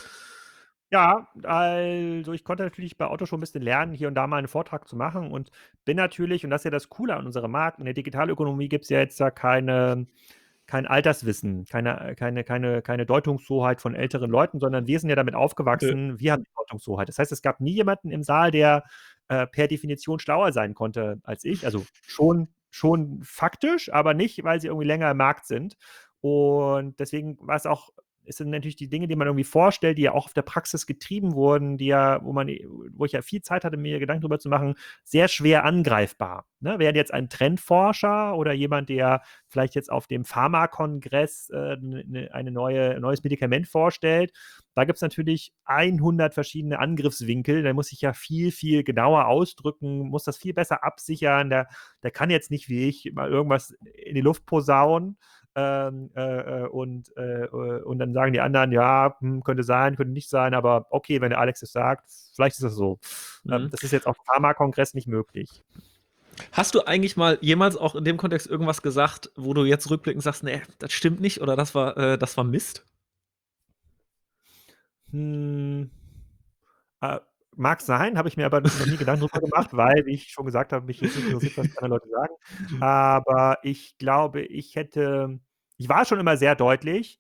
Ja, also ich konnte natürlich bei Otto schon ein bisschen lernen, hier und da mal einen Vortrag zu machen, und bin natürlich, und das ist ja das Coole an unserem Markt, in der Digitalökonomie gibt es ja jetzt da kein Alterswissen, keine Deutungshoheit von älteren Leuten, sondern wir sind ja damit aufgewachsen, wir haben die Deutungshoheit. Das heißt, es gab nie jemanden im Saal, der per Definition schlauer sein konnte als ich. Also schon faktisch, aber nicht, weil sie irgendwie länger im Markt sind. Und deswegen war es auch, es sind natürlich die Dinge, die man irgendwie vorstellt, die ja auch auf der Praxis getrieben wurden, die ja, wo ich ja viel Zeit hatte, mir Gedanken darüber zu machen, sehr schwer angreifbar. Ne? Während jetzt ein Trendforscher oder jemand, der vielleicht jetzt auf dem Pharmakongress ein neues Medikament vorstellt, da gibt es natürlich 100 verschiedene Angriffswinkel. Da muss ich ja viel, viel genauer ausdrücken, muss das viel besser absichern. Der kann jetzt nicht wie ich mal irgendwas in die Luft posaunen. Und dann sagen die anderen, ja, könnte sein, könnte nicht sein, aber okay, wenn der Alex es sagt, vielleicht ist das so. Das ist jetzt auf dem Pharmakongress nicht möglich. Hast du eigentlich mal jemals auch in dem Kontext irgendwas gesagt, wo du jetzt rückblickend sagst, nee, das stimmt nicht oder das war Mist? Mag sein, habe ich mir aber noch nie Gedanken drüber gemacht, weil, wie ich schon gesagt habe, mich jetzt nicht interessiert, was die anderen Leute sagen. Aber ich glaube, ich war schon immer sehr deutlich,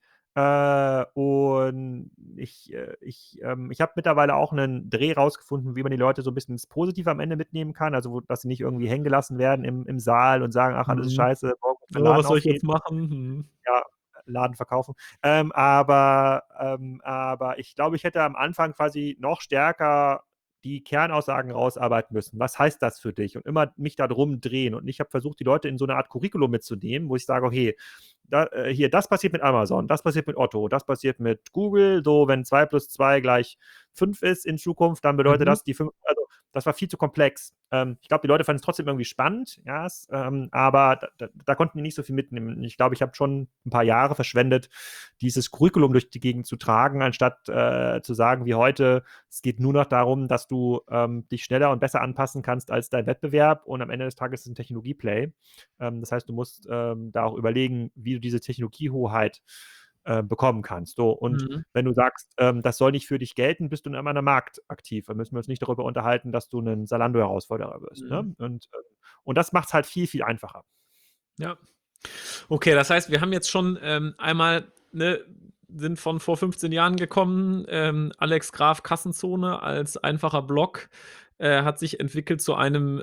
und ich habe mittlerweile auch einen Dreh rausgefunden, wie man die Leute so ein bisschen ins Positive am Ende mitnehmen kann, also dass sie nicht irgendwie hängen gelassen werden im Saal und sagen, ach, alles ist scheiße, morgen müssen wir den Laden was soll ich jetzt aufgeben. machen? Ja, Laden verkaufen. Aber ich glaube, ich hätte am Anfang quasi noch stärker die Kernaussagen rausarbeiten müssen. Was heißt das für dich? Und immer mich da drum drehen. Und ich habe versucht, die Leute in so eine Art Curriculum mitzunehmen, wo ich sage, okay, hier, das passiert mit Amazon, das passiert mit Otto, das passiert mit Google. So, wenn 2 + 2 = 5 ist in Zukunft, dann bedeutet das die 5. Also, das war viel zu komplex. Ich glaube, die Leute fanden es trotzdem irgendwie spannend, ja, aber da konnten die nicht so viel mitnehmen. Ich glaube, ich habe schon ein paar Jahre verschwendet, dieses Curriculum durch die Gegend zu tragen, anstatt zu sagen, wie heute, es geht nur noch darum, dass du dich schneller und besser anpassen kannst als dein Wettbewerb und am Ende des Tages ist es ein Technologie-Play. Das heißt, du musst da auch überlegen, wie du diese Technologiehoheit bekommen kannst. So, und wenn du sagst, das soll nicht für dich gelten, bist du in einem Markt aktiv. Da müssen wir uns nicht darüber unterhalten, dass du ein Zalando-Herausforderer wirst. Ne? Und das macht es halt viel, viel einfacher. Ja. Okay, das heißt, wir haben jetzt schon einmal, sind von vor 15 Jahren gekommen, Alex Graf Kassenzone als einfacher Blog, hat sich entwickelt zu einem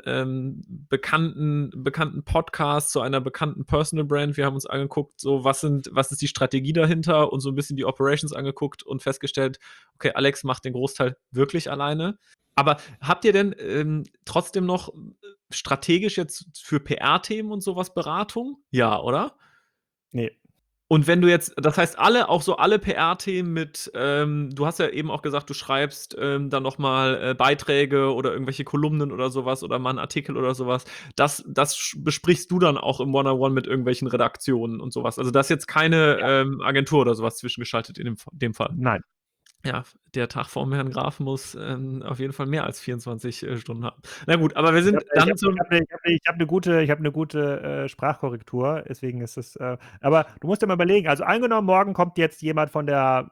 bekannten Podcast, zu einer bekannten Personal Brand. Wir haben uns angeguckt, so was ist die Strategie dahinter und so ein bisschen die Operations angeguckt und festgestellt, okay, Alex macht den Großteil wirklich alleine. Aber habt ihr denn trotzdem noch strategisch jetzt für PR-Themen und sowas Beratung? Ja, oder? Nee. Und wenn du jetzt, das heißt, auch so alle PR-Themen mit, du hast ja eben auch gesagt, du schreibst dann nochmal Beiträge oder irgendwelche Kolumnen oder sowas oder mal einen Artikel oder sowas, das besprichst du dann auch im One-on-One mit irgendwelchen Redaktionen und sowas. Also da ist jetzt keine Agentur oder sowas zwischengeschaltet in dem Fall. Nein. Ja, der Tag vorm Herrn Graf muss auf jeden Fall mehr als 24 Stunden haben. Na gut, aber wir sind dann zum. Ich habe eine gute Sprachkorrektur, deswegen ist es. Aber du musst dir mal überlegen, also angenommen, morgen kommt jetzt jemand von der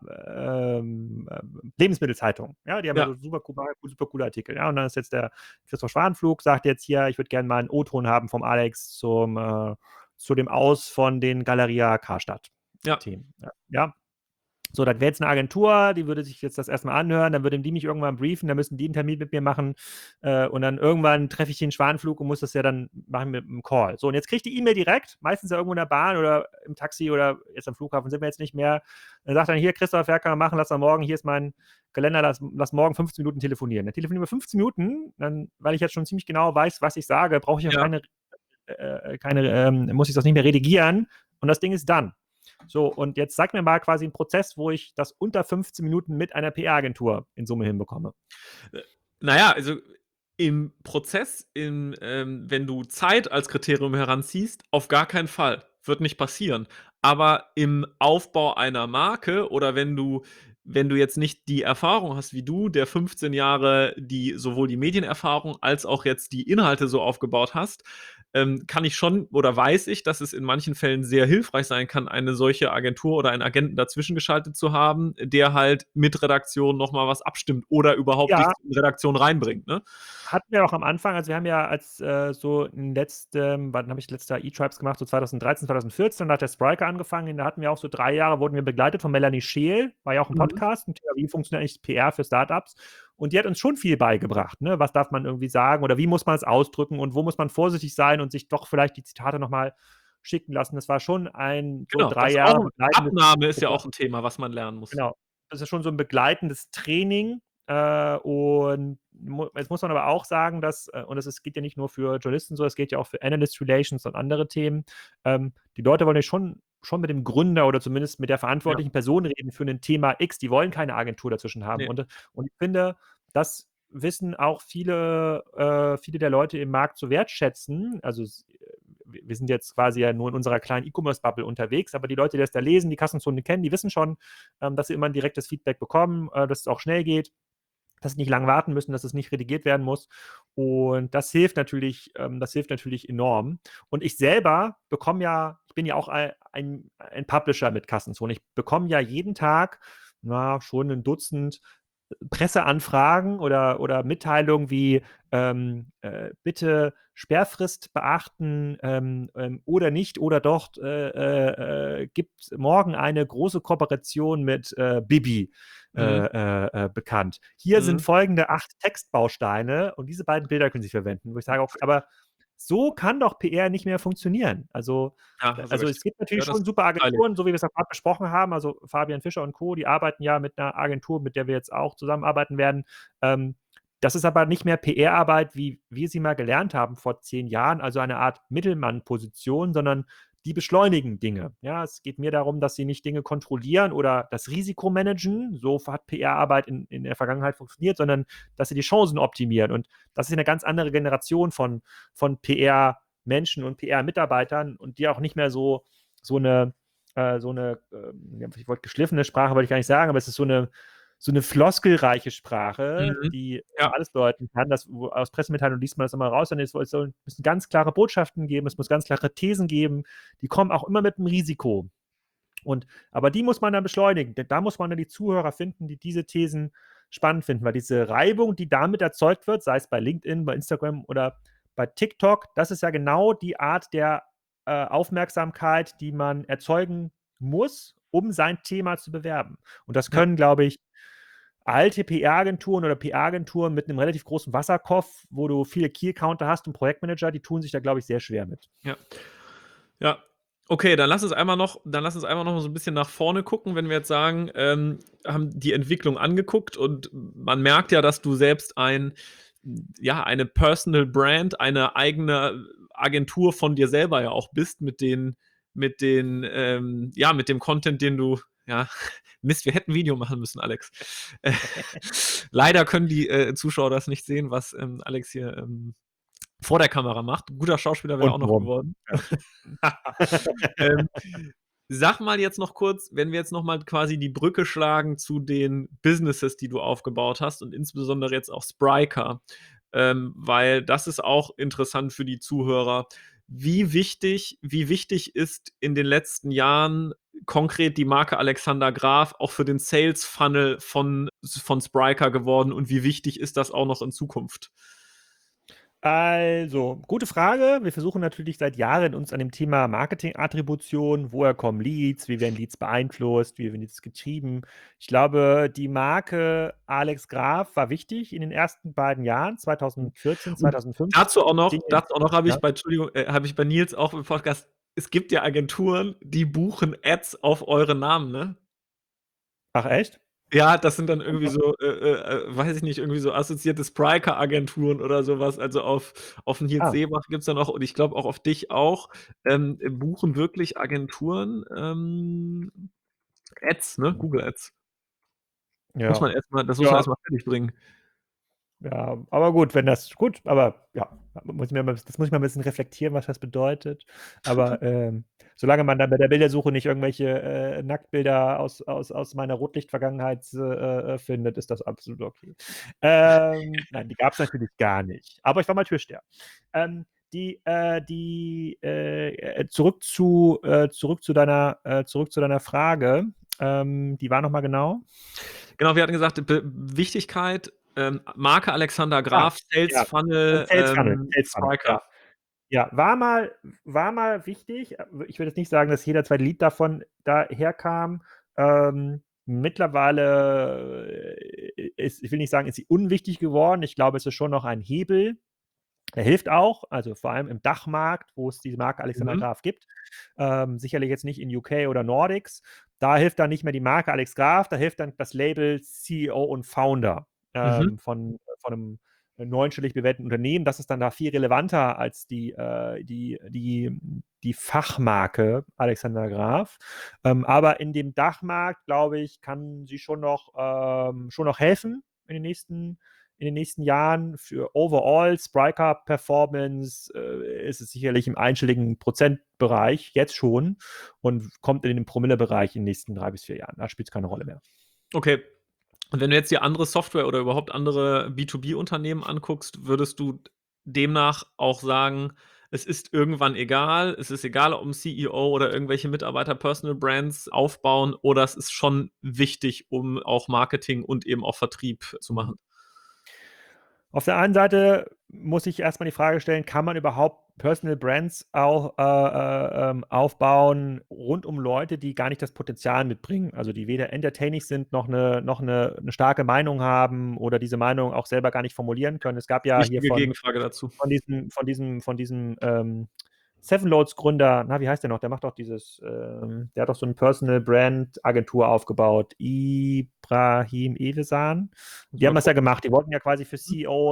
Lebensmittelzeitung. Ja, die haben ja so super coole Artikel. Ja, und dann ist jetzt der Christoph Schwanenflug, sagt jetzt hier, ich würde gerne mal einen O-Ton haben vom Alex zu dem Aus von den Galeria Karstadt-Themen. Ja. So, das wäre jetzt eine Agentur, die würde sich jetzt das erstmal anhören, dann würden die mich irgendwann briefen, dann müssen die einen Termin mit mir machen und dann irgendwann treffe ich den Schwanenflug und muss das ja dann machen mit einem Call. So, und jetzt kriegt die E-Mail direkt, meistens ja irgendwo in der Bahn oder im Taxi oder jetzt am Flughafen sind wir jetzt nicht mehr. Dann sagt dann, hier, Christoph, wer kann man machen, lass mal morgen, hier ist mein Kalender, lass morgen 15 Minuten telefonieren. Dann telefonieren wir 15 Minuten, dann, weil ich jetzt schon ziemlich genau weiß, was ich sage, brauche ich auch muss ich das nicht mehr redigieren und das Ding ist dann. So, und jetzt sag mir mal quasi einen Prozess, wo ich das unter 15 Minuten mit einer PR-Agentur in Summe hinbekomme. Naja, also im Prozess, wenn du Zeit als Kriterium heranziehst, auf gar keinen Fall. Wird nicht passieren. Aber im Aufbau einer Marke oder wenn du jetzt nicht die Erfahrung hast wie du, der 15 Jahre sowohl die Medienerfahrung als auch jetzt die Inhalte so aufgebaut hast, kann ich schon oder weiß ich, dass es in manchen Fällen sehr hilfreich sein kann, eine solche Agentur oder einen Agenten dazwischen geschaltet zu haben, der halt mit Redaktion nochmal was abstimmt oder überhaupt dich in Redaktion reinbringt, ne? Hatten wir auch am Anfang, also wir haben ja als so wann habe ich letztes Jahr E-Tribes gemacht, so 2013, 2014, da hat der Spriker angefangen, da hatten wir auch so 3 Jahre, wurden wir begleitet von Melanie Scheel, war ja auch ein Podcast, ein Thema, wie funktioniert eigentlich PR für Startups und die hat uns schon viel beigebracht, ne? Was darf man irgendwie sagen oder wie muss man es ausdrücken und wo muss man vorsichtig sein und sich doch vielleicht die Zitate nochmal schicken lassen. Das war schon ein so 3 Jahre begleitendes Abnahme ist ja auch ein Thema, was man lernen muss. Genau, das ist schon so ein begleitendes Training und jetzt muss man aber auch sagen, dass, und es geht ja nicht nur für Journalisten so, es geht ja auch für Analyst Relations und andere Themen, die Leute wollen ja schon mit dem Gründer oder zumindest mit der verantwortlichen Person reden für ein Thema X, die wollen keine Agentur dazwischen haben. Und ich finde, das wissen auch viele der Leute im Markt zu wertschätzen. Also wir sind jetzt quasi ja nur in unserer kleinen E-Commerce-Bubble unterwegs, aber die Leute, die das da lesen, die Kassenzone kennen, die wissen schon, dass sie immer ein direktes Feedback bekommen, dass es auch schnell geht, dass sie nicht lang warten müssen, dass es nicht redigiert werden muss. Und das hilft natürlich enorm. Und ich selber ich bin ja auch ein Publisher mit Kassenzone. Ich bekomme ja jeden Tag schon ein Dutzend Presseanfragen oder Mitteilungen wie bitte Sperrfrist beachten oder nicht oder doch gibt morgen eine große Kooperation mit Bibi bekannt. Hier sind folgende 8 Textbausteine und diese beiden Bilder können Sie verwenden, wo ich sage, aber so kann doch PR nicht mehr funktionieren. Also es gibt natürlich schon super Agenturen, so wie wir es auch gerade besprochen haben, also Fabian Fischer und Co., die arbeiten ja mit einer Agentur, mit der wir jetzt auch zusammenarbeiten werden. Das ist aber nicht mehr PR-Arbeit, wie wir sie mal gelernt haben vor 10 Jahren, also eine Art Mittelmann-Position, sondern die beschleunigen Dinge. Ja, es geht mir darum, dass sie nicht Dinge kontrollieren oder das Risiko managen, so hat PR-Arbeit in der Vergangenheit funktioniert, sondern dass sie die Chancen optimieren. Und das ist eine ganz andere Generation von PR-Menschen und PR-Mitarbeitern und die auch nicht mehr so eine ich wollte geschliffene Sprache, wollte ich gar nicht sagen, aber es ist so eine floskelreiche Sprache, Mhm. die Ja. alles bedeuten kann. Aus Pressemitteilungen liest man das immer raus. Und es müssen ganz klare Botschaften geben, es muss ganz klare Thesen geben. Die kommen auch immer mit einem Risiko. Aber die muss man dann beschleunigen. Denn da muss man dann die Zuhörer finden, die diese Thesen spannend finden. Weil diese Reibung, die damit erzeugt wird, sei es bei LinkedIn, bei Instagram oder bei TikTok, das ist ja genau die Art der Aufmerksamkeit, die man erzeugen muss, um sein Thema zu bewerben. Und das Ja. können, glaube ich, alte PR-Agenturen oder PR-Agenturen mit einem relativ großen Wasserkopf, wo du viele Key-Accounter hast und Projektmanager, die tun sich da, glaube ich, sehr schwer mit. Ja. Ja. Okay, dann lass uns einmal noch so ein bisschen nach vorne gucken, wenn wir jetzt sagen, haben die Entwicklung angeguckt und man merkt ja, dass du selbst eine Personal Brand, eine eigene Agentur von dir selber ja auch bist mit dem Content, den du ja, Mist, wir hätten 'n Video machen müssen, Alex. Leider können die, Zuschauer das nicht sehen, was, Alex hier, vor der Kamera macht. Guter Schauspieler wäre er auch noch Untenrum. geworden. Ja. Ähm, Sag mal jetzt noch kurz, wenn wir jetzt noch mal quasi die Brücke schlagen zu den Businesses, die du aufgebaut hast und insbesondere jetzt auch Spryker, weil das ist auch interessant für die Zuhörer. Wie wichtig ist in den letzten Jahren konkret die Marke Alexander Graf auch für den Sales Funnel von Spryker geworden und wie wichtig ist das auch noch in Zukunft? Also, gute Frage. Wir versuchen natürlich seit Jahren uns an dem Thema Marketing-Attribution, woher kommen Leads, wie werden Leads beeinflusst, wie werden Leads getrieben. Ich glaube, die Marke Alex Graf war wichtig in den ersten beiden Jahren, 2014, Und 2015. dazu auch noch habe Ja. ich bei Nils auch im Podcast, es gibt ja Agenturen, die buchen Ads auf eure Namen, ne? Ach, echt? Ja, das sind dann irgendwie so, weiß ich nicht, irgendwie so assoziierte Spryker-Agenturen oder so was. Also, auf Nils Ah, Seebach gibt's dann auch und ich glaube auch auf dich auch, buchen wirklich Agenturen, Ads, ne? Google Ads. ja. Das muss man Ja, erst mal fertig bringen. ja, aber gut, wenn das gut, aber ja, das muss ich mal ein bisschen reflektieren, was das bedeutet. Aber solange man dann bei der Bildersuche nicht irgendwelche Nacktbilder aus meiner Rotlicht-Vergangenheit findet, ist das absolut okay. Nein, die gab es natürlich gar nicht. Aber ich war mal Türsteher. Zurück zu deiner Frage. Die war noch mal genau. Genau, wir hatten gesagt, Wichtigkeit, Marke Alexander Ah, Graf, Sales ja. Und Funnel, Sales Funnel, ja. Spryker. Ja, war mal wichtig. Ich würde jetzt nicht sagen, dass jeder zweite Lied davon daherkam. Mittlerweile ich will nicht sagen, ist sie unwichtig geworden. Ich glaube, es ist schon noch ein Hebel. Er hilft auch, also vor allem im Dachmarkt, wo es diese Marke Alexander Mhm, Graf gibt. Sicherlich jetzt nicht in UK oder Nordics. Da hilft dann nicht mehr die Marke Alex Graf, da hilft dann das Label CEO und Founder mhm. von einem neunstellig bewerteten Unternehmen. Das ist dann da viel relevanter als die Fachmarke Alexander Graf. Aber in dem Dachmarkt, glaube ich, kann sie schon noch helfen in den nächsten Jahren. Für overall Spryker Performance ist es sicherlich im einstelligen Prozentbereich jetzt schon und kommt in den Promille-Bereich in den nächsten 3 bis 4 Jahren. Da spielt es keine Rolle mehr. Okay. Und wenn du jetzt dir andere Software oder überhaupt andere B2B-Unternehmen anguckst, würdest du demnach auch sagen, es ist irgendwann egal, es ist egal, ob 'n CEO oder irgendwelche Mitarbeiter Personal Brands aufbauen oder es ist schon wichtig, um auch Marketing und eben auch Vertrieb zu machen? Auf der einen Seite muss ich erstmal die Frage stellen, kann man überhaupt Personal Brands auch aufbauen rund um Leute, die gar nicht das Potenzial mitbringen, also die weder entertaining sind, noch eine starke Meinung haben oder diese Meinung auch selber gar nicht formulieren können. Es gab ja hier Wichtige Gegenfrage dazu. von diesem Seven Gründer, na, wie heißt der noch? Der macht doch der hat doch so eine Personal Brand Agentur aufgebaut. Ibrahim Evesan. Die Mal haben das ja gucken. gemacht. Die wollten ja quasi für CEOs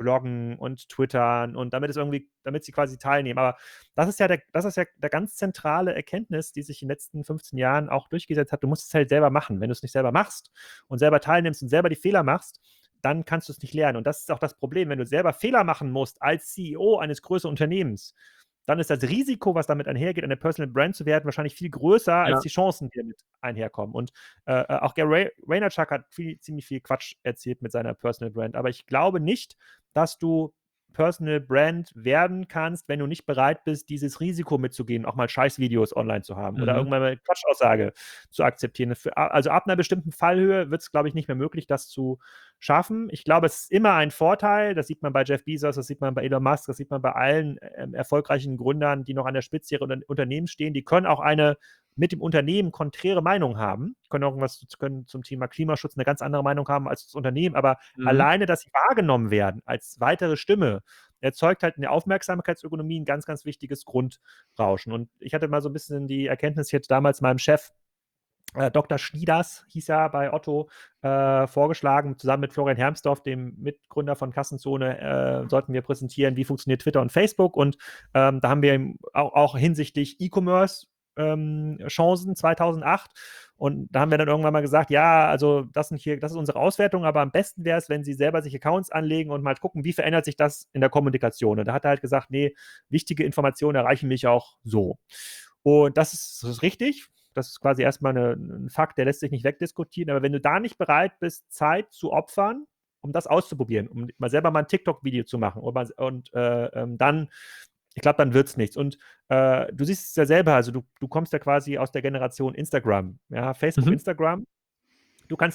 bloggen und twittern und damit sie quasi teilnehmen. Aber das ist ja der ganz zentrale Erkenntnis, die sich in den letzten 15 Jahren auch durchgesetzt hat. Du musst es halt selber machen. Wenn du es nicht selber machst und selber teilnimmst und selber die Fehler machst, dann kannst du es nicht lernen. Und das ist auch das Problem, wenn du selber Fehler machen musst als CEO eines größeren Unternehmens, dann ist das Risiko, was damit einhergeht, eine Personal Brand zu werden, wahrscheinlich viel größer als die Chancen, die damit einherkommen. Und auch Gary Vaynerchuk hat ziemlich viel Quatsch erzählt mit seiner Personal Brand. Aber ich glaube nicht, dass du Personal Brand werden kannst, wenn du nicht bereit bist, dieses Risiko mitzugehen, auch mal Scheißvideos online zu haben oder irgendwann mal eine Quatschaussage zu akzeptieren. Also ab einer bestimmten Fallhöhe wird es, glaube ich, nicht mehr möglich, das zu schaffen. Ich glaube, es ist immer ein Vorteil, das sieht man bei Jeff Bezos, das sieht man bei Elon Musk, das sieht man bei allen erfolgreichen Gründern, die noch an der Spitze ihrer Unternehmen stehen. Die können auch eine mit dem Unternehmen konträre Meinung haben, können zum Thema Klimaschutz eine ganz andere Meinung haben als das Unternehmen, aber alleine, dass sie wahrgenommen werden als weitere Stimme, erzeugt halt in der Aufmerksamkeitsökonomie ein ganz, ganz wichtiges Grundrauschen. Und ich hatte mal so ein bisschen die Erkenntnis, ich hatte damals meinem Chef Dr. Schnieders, hieß er bei Otto, vorgeschlagen, zusammen mit Florian Hermsdorf, dem Mitgründer von Kassenzone, sollten wir präsentieren, wie funktioniert Twitter und Facebook. Und da haben wir auch hinsichtlich E-Commerce Chancen 2008. Und da haben wir dann irgendwann mal gesagt, ja, also das ist unsere Auswertung, aber am besten wäre es, wenn Sie selber sich Accounts anlegen und mal gucken, wie verändert sich das in der Kommunikation. Und da hat er halt gesagt, nee, wichtige Informationen erreichen mich auch so. Und das ist richtig. Das ist quasi erstmal ein Fakt, der lässt sich nicht wegdiskutieren. Aber wenn du da nicht bereit bist, Zeit zu opfern, um das auszuprobieren, um mal selber mal ein TikTok-Video zu machen und dann, ich glaube, dann wird es nichts. Und du siehst es ja selber, also du kommst ja quasi aus der Generation Instagram, ja, Facebook, Instagram. Du kannst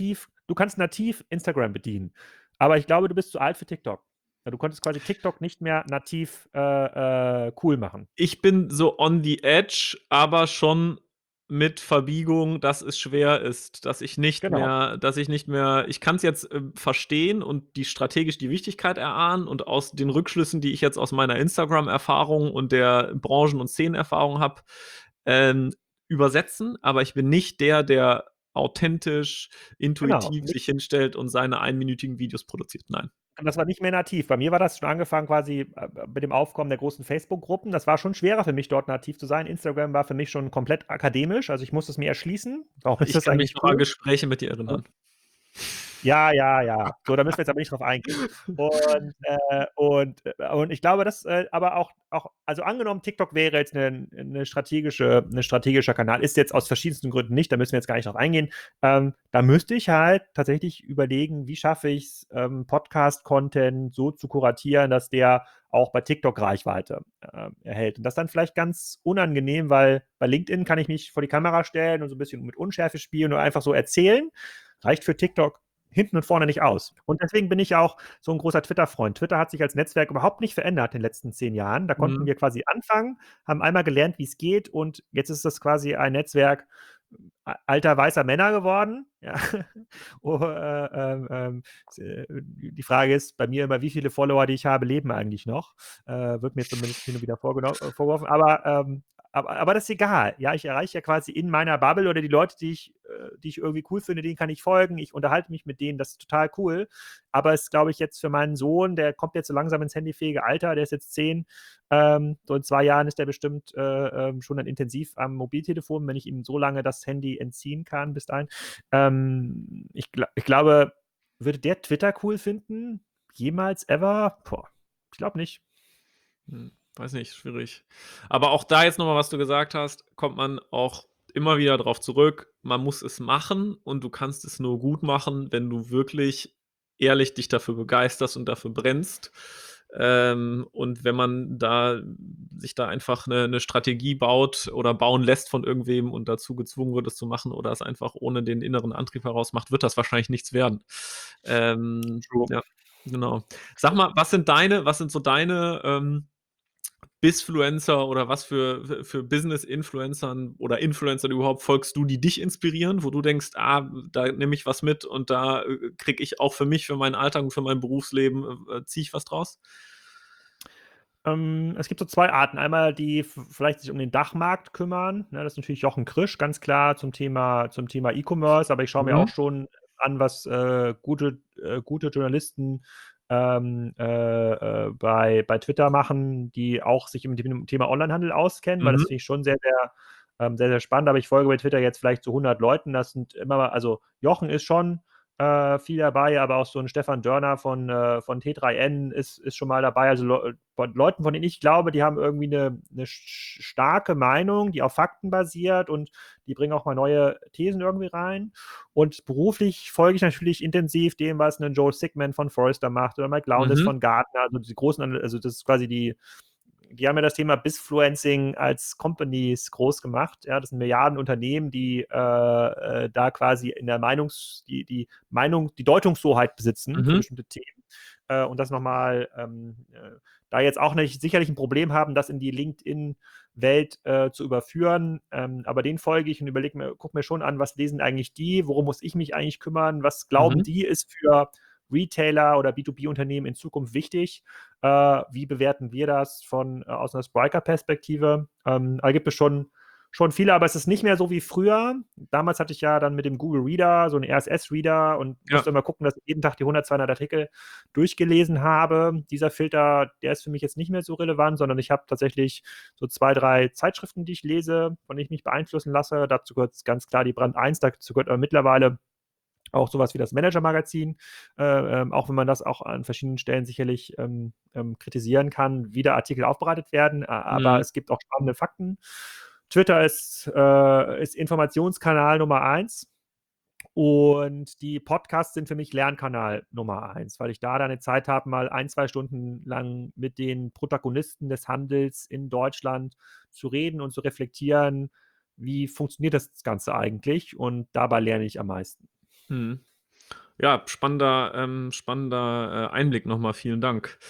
nativ Instagram bedienen. Aber ich glaube, du bist zu alt für TikTok. Ja, du konntest quasi TikTok nicht mehr nativ cool machen. Ich bin so on the edge, aber schon mit Verbiegung, dass es schwer ist, dass ich nicht mehr ich kann es jetzt, verstehen und strategisch die Wichtigkeit erahnen und aus den Rückschlüssen, die ich jetzt aus meiner Instagram-Erfahrung und der Branchen- und Szenenerfahrung habe, übersetzen, aber ich bin nicht der authentisch, intuitiv sich hinstellt und seine einminütigen Videos produziert. Nein. Das war nicht mehr nativ. Bei mir war das schon angefangen quasi mit dem Aufkommen der großen Facebook-Gruppen. Das war schon schwerer für mich, dort nativ zu sein. Instagram war für mich schon komplett akademisch, also ich musste es mir erschließen. Ich kann mich noch an Gespräche mit dir erinnern. Ja. So, da müssen wir jetzt aber nicht drauf eingehen. Und ich glaube, das aber auch, also angenommen, TikTok wäre jetzt ein strategischer Kanal, ist jetzt aus verschiedensten Gründen nicht, da müssen wir jetzt gar nicht drauf eingehen. Da müsste ich halt tatsächlich überlegen, wie schaffe ich es, Podcast-Content so zu kuratieren, dass der auch bei TikTok Reichweite erhält. Und das dann vielleicht ganz unangenehm, weil bei LinkedIn kann ich mich vor die Kamera stellen und so ein bisschen mit Unschärfe spielen oder einfach so erzählen. Reicht für TikTok hinten und vorne nicht aus. Und deswegen bin ich auch so ein großer Twitter-Freund. Twitter hat sich als Netzwerk überhaupt nicht verändert in den letzten 10 Jahren. Da konnten wir quasi anfangen, haben einmal gelernt, wie es geht und jetzt ist das quasi ein Netzwerk alter weißer Männer geworden. Ja. Die Frage ist bei mir immer, wie viele Follower, die ich habe, leben eigentlich noch? Wird mir zumindest hin und wieder vorgeworfen. Aber das ist egal. Ja, ich erreiche ja quasi in meiner Bubble oder die Leute, die ich irgendwie cool finde, denen kann ich folgen. Ich unterhalte mich mit denen, das ist total cool. Aber es ist, glaube ich, jetzt für meinen Sohn, der kommt jetzt so langsam ins handyfähige Alter, der ist jetzt 10. So in 2 Jahren ist der bestimmt schon dann intensiv am Mobiltelefon, wenn ich ihm so lange das Handy entziehen kann bis dahin. Ich glaube, würde der Twitter cool finden? Jemals, ever? Ich glaube nicht. Weiß nicht, schwierig. Aber auch da jetzt nochmal, was du gesagt hast, kommt man auch immer wieder drauf zurück. Man muss es machen und du kannst es nur gut machen, wenn du wirklich ehrlich dich dafür begeisterst und dafür brennst. Und wenn man sich da einfach eine Strategie baut oder bauen lässt von irgendwem und dazu gezwungen wird, es zu machen oder es einfach ohne den inneren Antrieb heraus macht, wird das wahrscheinlich nichts werden. Ja, genau. Sag mal, was sind so deine Bizfluencer oder was für Business-Influencern oder Influencern überhaupt folgst du, die dich inspirieren, wo du denkst, da nehme ich was mit und da kriege ich auch für mich, für meinen Alltag und für mein Berufsleben, ziehe ich was draus? Es gibt so 2 Arten. Einmal, die vielleicht sich um den Dachmarkt kümmern. Ne, das ist natürlich Jochen Krisch, ganz klar zum Thema E-Commerce, aber ich schaue mir auch schon an, was gute Journalisten bei Twitter machen, die auch sich mit dem Thema Onlinehandel auskennen, weil das finde ich schon sehr, sehr, sehr spannend. Aber ich folge bei Twitter jetzt vielleicht zu 100 Leuten. Das sind immer mal, also Jochen ist schon viel dabei, aber auch so ein Stefan Dörner von T3N ist schon mal dabei. Also Leuten, von denen ich glaube, die haben irgendwie eine starke Meinung, die auf Fakten basiert, und die bringen auch mal neue Thesen irgendwie rein. Und beruflich folge ich natürlich intensiv dem, was ein Joel Sigman von Forrester macht oder Mike Lowndes von Gartner. Also die großen, also das ist quasi die haben ja das Thema Bizfluencing als Companies groß gemacht. Ja, das sind Milliardenunternehmen, die da quasi in der die Deutungshoheit besitzen für bestimmte Themen. Und das nochmal, da jetzt auch nicht sicherlich ein Problem haben, das in die LinkedIn-Welt zu überführen. Aber den folge ich und gucke mir schon an, was lesen eigentlich die, worum muss ich mich eigentlich kümmern, was glauben die ist für Retailer oder B2B-Unternehmen in Zukunft wichtig. Wie bewerten wir das aus einer Spryker-Perspektive? Da gibt es schon viele, aber es ist nicht mehr so wie früher. Damals hatte ich ja dann mit dem Google Reader so einen RSS-Reader und musste immer gucken, dass ich jeden Tag die 100, 200 Artikel durchgelesen habe. Dieser Filter, der ist für mich jetzt nicht mehr so relevant, sondern ich habe tatsächlich so 2, 3 Zeitschriften, die ich lese, von denen ich mich beeinflussen lasse. Dazu gehört ganz klar die Brand 1, dazu gehört aber mittlerweile auch sowas wie das Manager-Magazin, auch wenn man das auch an verschiedenen Stellen sicherlich kritisieren kann, wie da Artikel aufbereitet werden, aber es gibt auch spannende Fakten. Twitter ist Informationskanal Nummer 1 und die Podcasts sind für mich Lernkanal Nummer 1, weil ich da eine Zeit habe, mal 1, 2 Stunden lang mit den Protagonisten des Handels in Deutschland zu reden und zu reflektieren, wie funktioniert das Ganze eigentlich, und dabei lerne ich am meisten. Ja, spannender Einblick nochmal. Vielen Dank.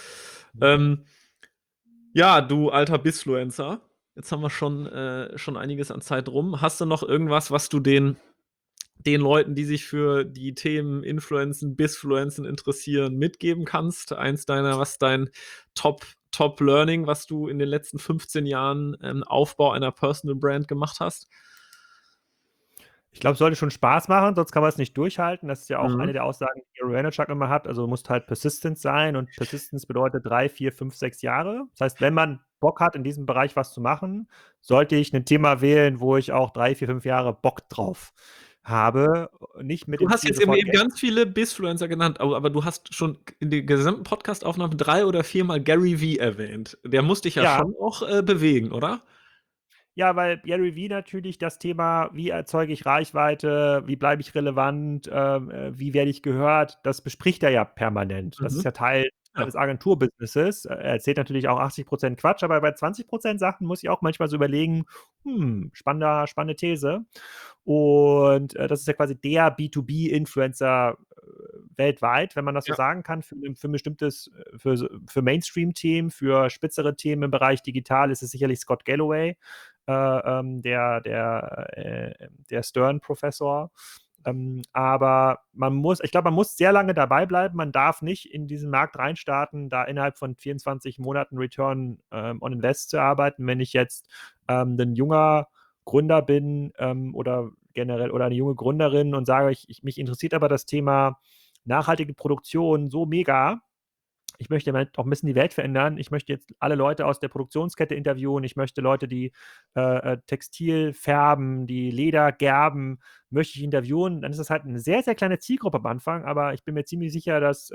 Ja, du alter Bizfluencer. Jetzt haben wir schon einiges an Zeit rum. Hast du noch irgendwas, was du den Leuten, die sich für die Themen Influencen, Bizfluencen interessieren, mitgeben kannst? Was ist dein Top-Learning, was du in den letzten 15 Jahren Aufbau einer Personal Brand gemacht hast? Ich glaube, es sollte schon Spaß machen, sonst kann man es nicht durchhalten. Das ist ja auch eine der Aussagen, die Gary Vaynerchuk immer hat. Also du musst halt persistent sein, und Persistence bedeutet 3, 4, 5, 6 Jahre. Das heißt, wenn man Bock hat, in diesem Bereich was zu machen, sollte ich ein Thema wählen, wo ich auch 3, 4, 5 Jahre Bock drauf habe. Nicht mit Du dem hast Ziel, jetzt sofort eben ganz viele Bizfluencer genannt, aber du hast schon in den gesamten Podcast-Aufnahmen 3 oder 4 Mal Gary Vee erwähnt. Der muss dich ja schon auch bewegen, oder? Ja, weil Gary Vee natürlich das Thema, wie erzeuge ich Reichweite, wie bleibe ich relevant, wie werde ich gehört, das bespricht er ja permanent. Das ist ja Teil des Agenturbusinesses. Er erzählt natürlich auch 80% Quatsch, aber bei 20% Sachen muss ich auch manchmal so überlegen, spannende These. Und das ist ja quasi der B2B-Influencer weltweit, wenn man das so sagen kann, für ein bestimmtes, für Mainstream-Themen, für spitzere Themen im Bereich digital ist es sicherlich Scott Galloway, der Stern-Professor. Aber ich glaube, man muss sehr lange dabei bleiben. Man darf nicht in diesen Markt reinstarten, da innerhalb von 24 Monaten Return on Invest zu arbeiten. Wenn ich jetzt ein junger Gründer bin oder generell oder eine junge Gründerin und sage, mich interessiert aber das Thema nachhaltige Produktion so mega, ich möchte auch ein bisschen die Welt verändern. Ich möchte jetzt alle Leute aus der Produktionskette interviewen. Ich möchte Leute, die Textil färben, die Leder gerben, möchte ich interviewen. Dann ist das halt eine sehr, sehr kleine Zielgruppe am Anfang, aber ich bin mir ziemlich sicher, dass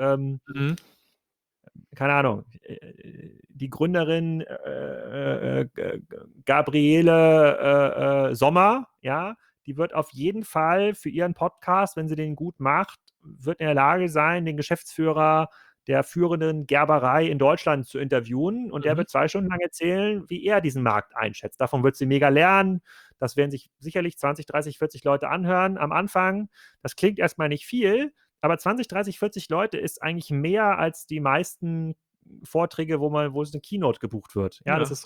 keine Ahnung, die Gründerin Gabriele Sommer, ja, die wird auf jeden Fall für ihren Podcast, wenn sie den gut macht, wird in der Lage sein, den Geschäftsführer der führenden Gerberei in Deutschland zu interviewen, und der wird 2 Stunden lang erzählen, wie er diesen Markt einschätzt. Davon wird sie mega lernen. Das werden sich sicherlich 20, 30, 40 Leute anhören am Anfang. Das klingt erstmal nicht viel, aber 20, 30, 40 Leute ist eigentlich mehr als die meisten Vorträge, wo es eine Keynote gebucht wird. Ja, das ist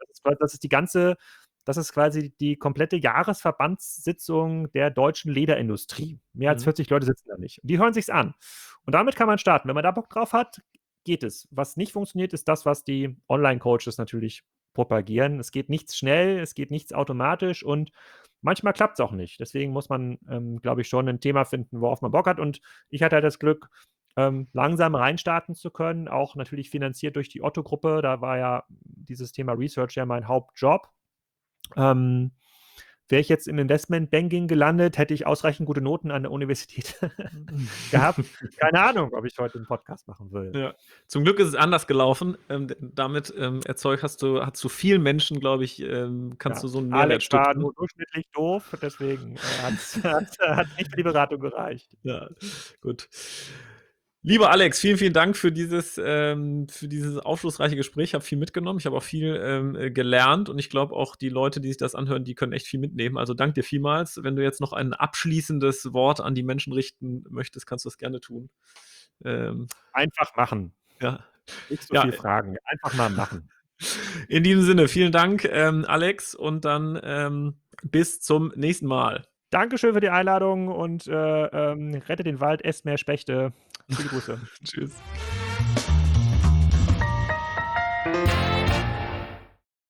quasi die komplette Jahresverbandssitzung der deutschen Lederindustrie. Mehr als 40 Leute sitzen da nicht. Die hören sich's an. Und damit kann man starten. Wenn man da Bock drauf hat, geht es. Was nicht funktioniert, ist das, was die Online-Coaches natürlich propagieren. Es geht nichts schnell, es geht nichts automatisch, und manchmal klappt es auch nicht. Deswegen muss man, glaube ich, schon ein Thema finden, worauf man Bock hat. Und ich hatte halt das Glück, langsam reinstarten zu können, auch natürlich finanziert durch die Otto-Gruppe. Da war ja dieses Thema Research ja mein Hauptjob. Wäre ich jetzt im Investmentbanking gelandet, hätte ich ausreichend gute Noten an der Universität gehabt. Keine Ahnung, ob ich heute 'n Podcast machen würde. Ja. Zum Glück ist es anders gelaufen. Damit hast du vielen Menschen, glaube ich, kannst du so einen Mehrwert Alex war stiften. nur durchschnittlich doof, deswegen hat's nicht für die Beratung gereicht. Ja, gut. Lieber Alex, vielen, vielen Dank für dieses aufschlussreiche Gespräch. Ich habe viel mitgenommen. Ich habe auch viel gelernt und ich glaube auch, die Leute, die sich das anhören, die können echt viel mitnehmen. Also danke dir vielmals. Wenn du jetzt noch ein abschließendes Wort an die Menschen richten möchtest, kannst du das gerne tun. Einfach machen. Ja. Nicht so Ja. viel fragen. Einfach mal machen. In diesem Sinne, vielen Dank, Alex, und dann bis zum nächsten Mal. Dankeschön für die Einladung und rettet den Wald, esst mehr Spechte. Viele Grüße. Tschüss.